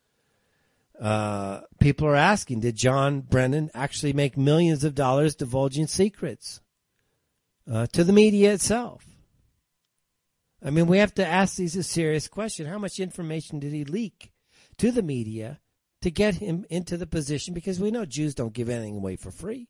People are asking, did John Brennan actually make millions of dollars divulging secrets to the media itself? I mean, we have to ask these a serious question. How much information did he leak to the media to get him into the position? Because we know Jews don't give anything away for free.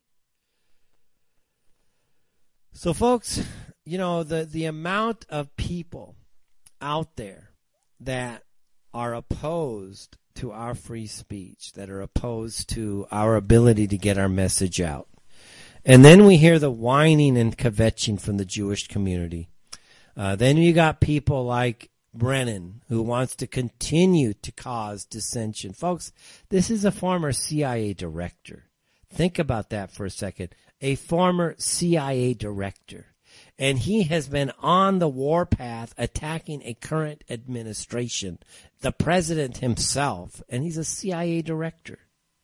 So, folks, you know, the amount of people out there that are opposed to our free speech, that are opposed to our ability to get our message out. And then we hear the whining and kvetching from the Jewish community. Then you got people like Brennan, who wants to continue to cause dissension. Folks, this is a former CIA director. Think about that for a second. A former CIA director. And he has been on the warpath attacking a current administration, the president himself, and he's a CIA director.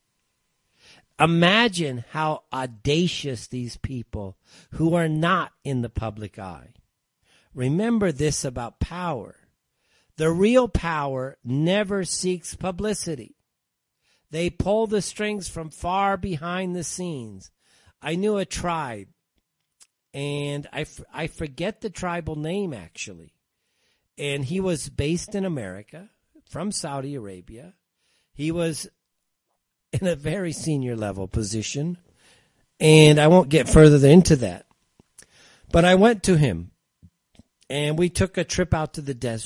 Imagine how audacious these people who are not in the public eye. Remember this about power. The real power never seeks publicity. They pull the strings from far behind the scenes. I knew a tribe, and I forget the tribal name actually. And he was based in America, from Saudi Arabia. He was in a very senior level position, and I won't get further into that. But I went to him, and we took a trip out to the desert.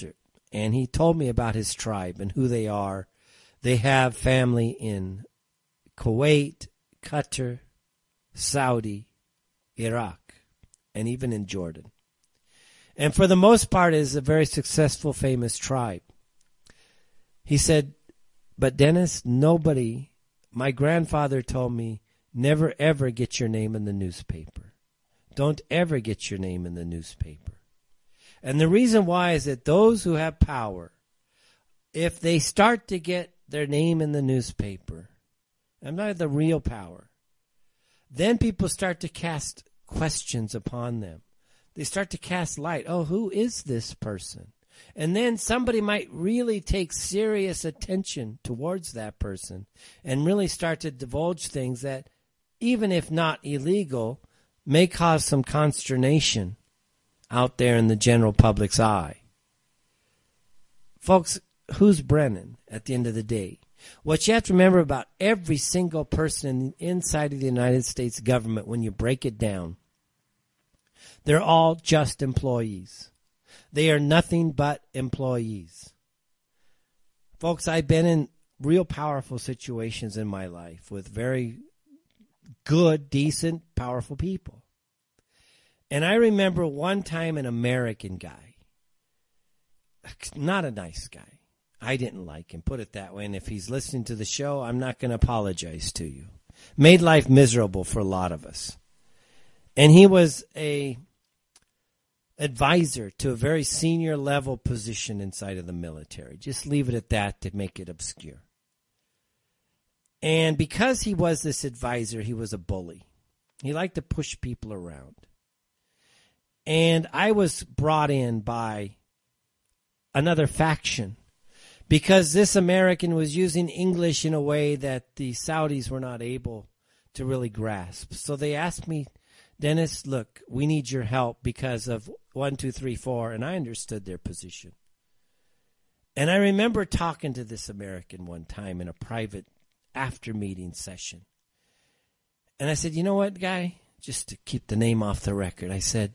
and he told me about his tribe and who they are. They have family in Kuwait, Qatar, Saudi, Iraq, and even in Jordan. And for the most part, it is a very successful, famous tribe. He said, but Dennis, nobody, my grandfather told me, never ever get your name in the newspaper. Don't ever get your name in the newspaper. And the reason why is that those who have power, if they start to get their name in the newspaper, I'm not the real power, then people start to cast questions upon them. They start to cast light. Oh, who is this person? And then somebody might really take serious attention towards that person and really start to divulge things that, even if not illegal, may cause some consternation out there in the general public's eye. Folks, who's Brennan at the end of the day? What you have to remember about every single person inside of the United States government, when you break it down, they're all just employees. They are nothing but employees. Folks, I've been in real powerful situations in my life with very good, decent, powerful people. And I remember one time an American guy, not a nice guy. I didn't like him, put it that way. And if he's listening to the show, I'm not going to apologize to you. Made life miserable for a lot of us. And he was a advisor to a very senior level position inside of the military. Just leave it at that to make it obscure. And because he was this advisor, he was a bully. He liked to push people around. And I was brought in by another faction because this American was using English in a way that the Saudis were not able to really grasp. So they asked me, Dennis, look, we need your help because of 1, 2, 3, 4, and I understood their position. And I remember talking to this American one time in a private after-meeting session. And I said, you know what, guy, just to keep the name off the record, I said,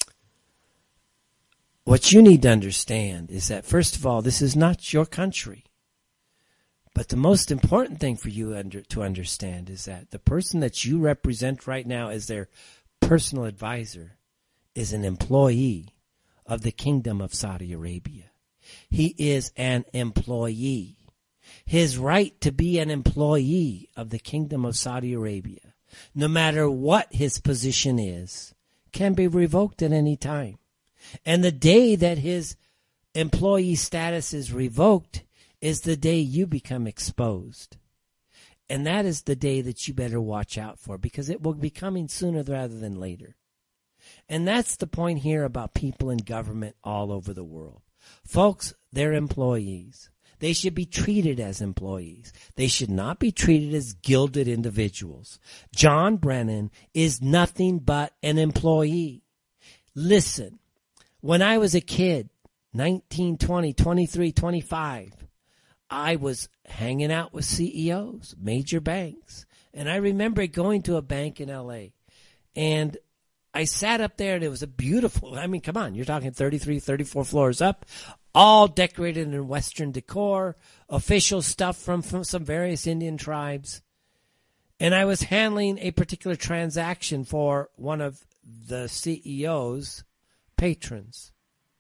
what you need to understand is that, first of all, this is not your country. But the most important thing for you to understand is that the person that you represent right now as their personal advisor is an employee of the Kingdom of Saudi Arabia. He is an employee. His right to be an employee of the Kingdom of Saudi Arabia, no matter what his position is, can be revoked at any time. And the day that his employee status is revoked is the day you become exposed. And that is the day that you better watch out for, because it will be coming sooner rather than later. And that's the point here about people in government all over the world. Folks, they're employees. They should be treated as employees. They should not be treated as gilded individuals. John Brennan is nothing but an employee. Listen, when I was a kid, 19, 20, 23, 25, I was hanging out with CEOs, major banks. And I remember going to a bank in L.A. And I sat up there and it was a beautiful, I mean, come on, you're talking 33, 34 floors up, all decorated in Western decor, official stuff from some various Indian tribes. And I was handling a particular transaction for one of the CEO's patrons.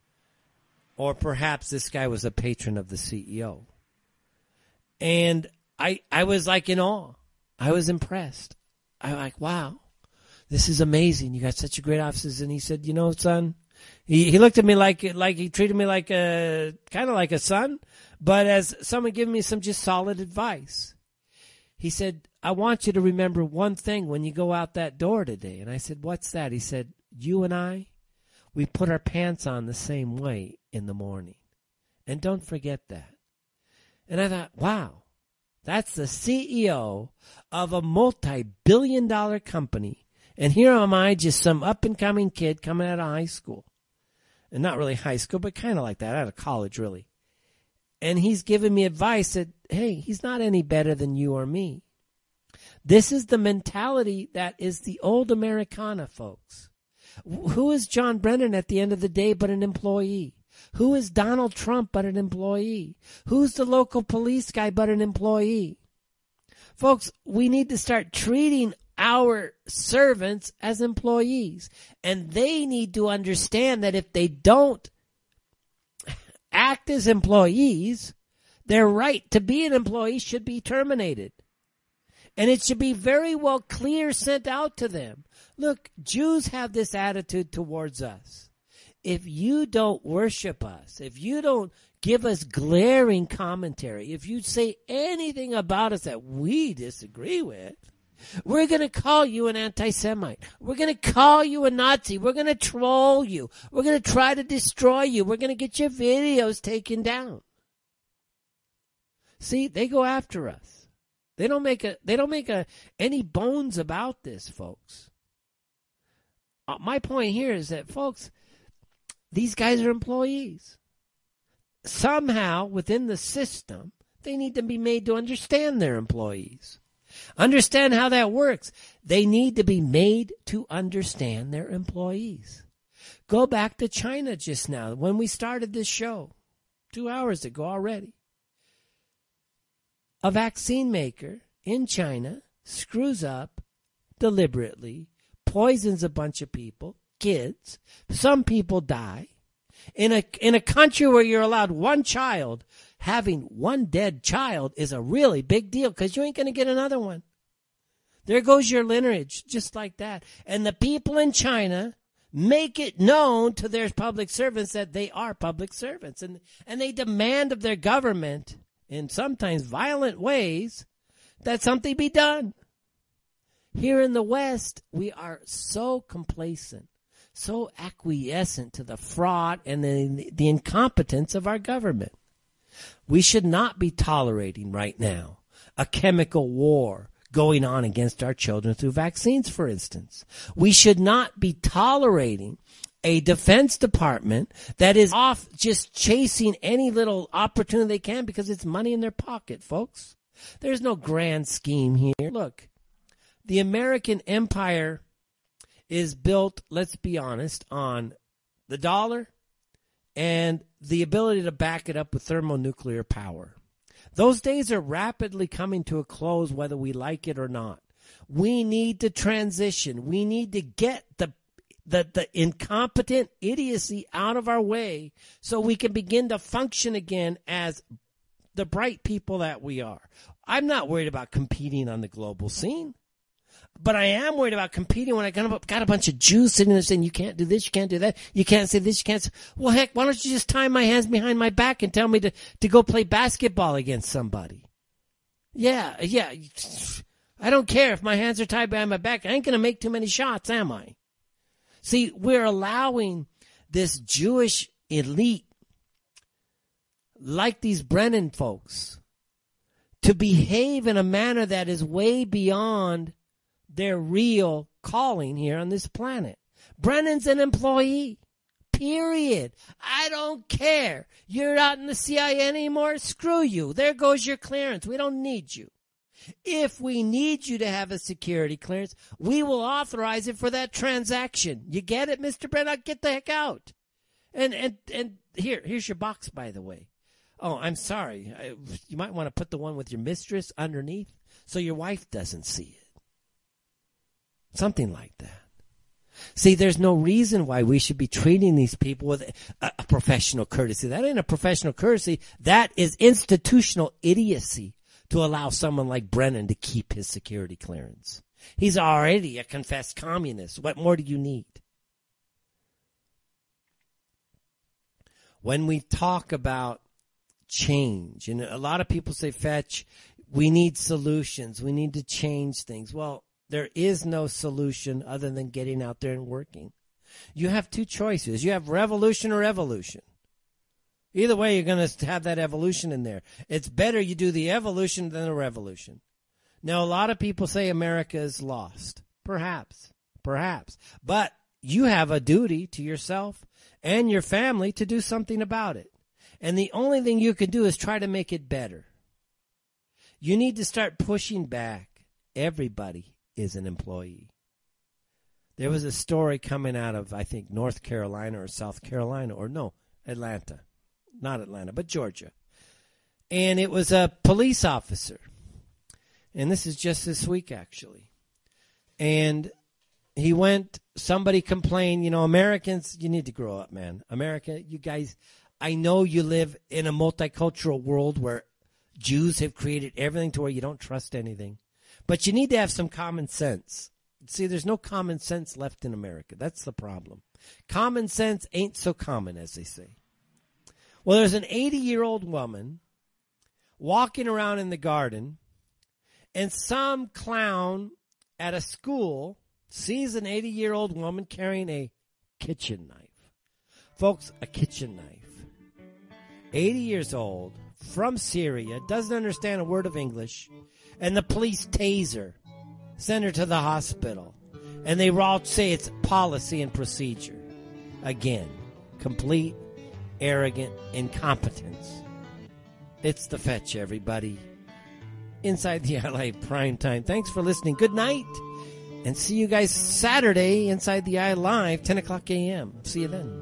Or perhaps this guy was a patron of the CEO. And I was like in awe. I was impressed. I like, wow, this is amazing. You got such a great offices. And he said, you know, son, he looked at me like he treated me like kind of like a son, but as someone giving me some just solid advice. He said, I want you to remember one thing when you go out that door today. And I said, what's that? He said, you and I, we put our pants on the same way in the morning. And don't forget that. And I thought, wow, that's the CEO of a multi-billion-dollar company. And here am I, just some up-and-coming kid coming out of high school. And not really high school, but kind of like that, out of college, really. And he's giving me advice that, hey, he's not any better than you or me. This is the mentality that is the old Americana, folks. Who is John Brennan at the end of the day but an employee? Who is Donald Trump but an employee? Who's the local police guy but an employee? Folks, we need to start treating our servants as employees. And they need to understand that if they don't act as employees, their right to be an employee should be terminated. And it should be very well clear sent out to them. Look, Jews have this attitude towards us. If you don't worship us, if you don't give us glaring commentary, if you say anything about us that we disagree with, we're going to call you an anti-Semite. We're going to call you a Nazi. We're going to troll you. We're going to try to destroy you. We're going to get your videos taken down. See, they go after us. They don't make any bones about this, folks. My point here is that, folks, these guys are employees. Somehow, within the system, they need to be made to understand they're employees. Understand how that works. They need to be made to understand their employees. Go back to China just now, when we started this show, 2 hours ago already. A vaccine maker in China screws up deliberately, poisons a bunch of people, kids. Some people die. In a country where you're allowed one child, having one dead child is a really big deal because you ain't going to get another one. There goes your lineage, just like that. And the people in China make it known to their public servants that they are public servants. And they demand of their government, in sometimes violent ways, that something be done. Here in the West, we are so complacent, so acquiescent to the fraud and the incompetence of our government. We should not be tolerating right now a chemical war going on against our children through vaccines, for instance. We should not be tolerating a Defense Department that is off just chasing any little opportunity they can because it's money in their pocket, folks. There's no grand scheme here. Look, the American empire is built, let's be honest, on the dollar and the ability to back it up with thermonuclear power. Those days are rapidly coming to a close, whether we like it or not. We need to transition. We need to get the incompetent idiocy out of our way so we can begin to function again as the bright people that we are. I'm not worried about competing on the global scene. But I am worried about competing when I got a bunch of Jews sitting there saying, you can't do this, you can't do that, you can't say this, you can't say. Well, heck, why don't you just tie my hands behind my back and tell me to go play basketball against somebody? Yeah. I don't care if my hands are tied behind my back. I ain't going to make too many shots, am I? See, we're allowing this Jewish elite, like these Brennan folks, to behave in a manner that is way beyond their real calling here on this planet. Brennan's an employee, period. I don't care. You're not in the CIA anymore? Screw you. There goes your clearance. We don't need you. If we need you to have a security clearance, we will authorize it for that transaction. You get it, Mr. Brennan? Get the heck out. And here's your box, by the way. Oh, I'm sorry. You might want to put the one with your mistress underneath so your wife doesn't see it. Something like that. See, there's no reason why we should be treating these people with a professional courtesy. That ain't a professional courtesy. That is institutional idiocy to allow someone like Brennan to keep his security clearance. He's already a confessed communist. What more do you need? When we talk about change, and a lot of people say, Fetch, we need solutions. We need to change things. Well, there is no solution other than getting out there and working. You have two choices. You have revolution or evolution. Either way, you're going to have that evolution in there. It's better you do the evolution than the revolution. Now, a lot of people say America is lost. Perhaps. But you have a duty to yourself and your family to do something about it. And the only thing you can do is try to make it better. You need to start pushing back. Everybody is an employee. There was a story coming out of, I think, North Carolina or South Carolina, or no, Atlanta. Not Atlanta, but Georgia. And it was a police officer. And this is just this week, actually. And he went, somebody complained, Americans, you need to grow up, man. America, you guys, I know you live in a multicultural world where Jews have created everything to where you don't trust anything. But you need to have some common sense. See, there's no common sense left in America. That's the problem. Common sense ain't so common, as they say. Well, there's an 80-year-old woman walking around in the garden, and some clown at a school sees an 80-year-old woman carrying a kitchen knife. Folks, a kitchen knife. 80 years old, from Syria, doesn't understand a word of English, and the police tase her, send her to the hospital, and they all say it's policy and procedure. Again, complete, arrogant incompetence. It's the Fetch, everybody. Inside the Eye Prime Time. Thanks for listening. Good night. And see you guys Saturday inside the Eye Live, 10 o'clock a.m. See you then.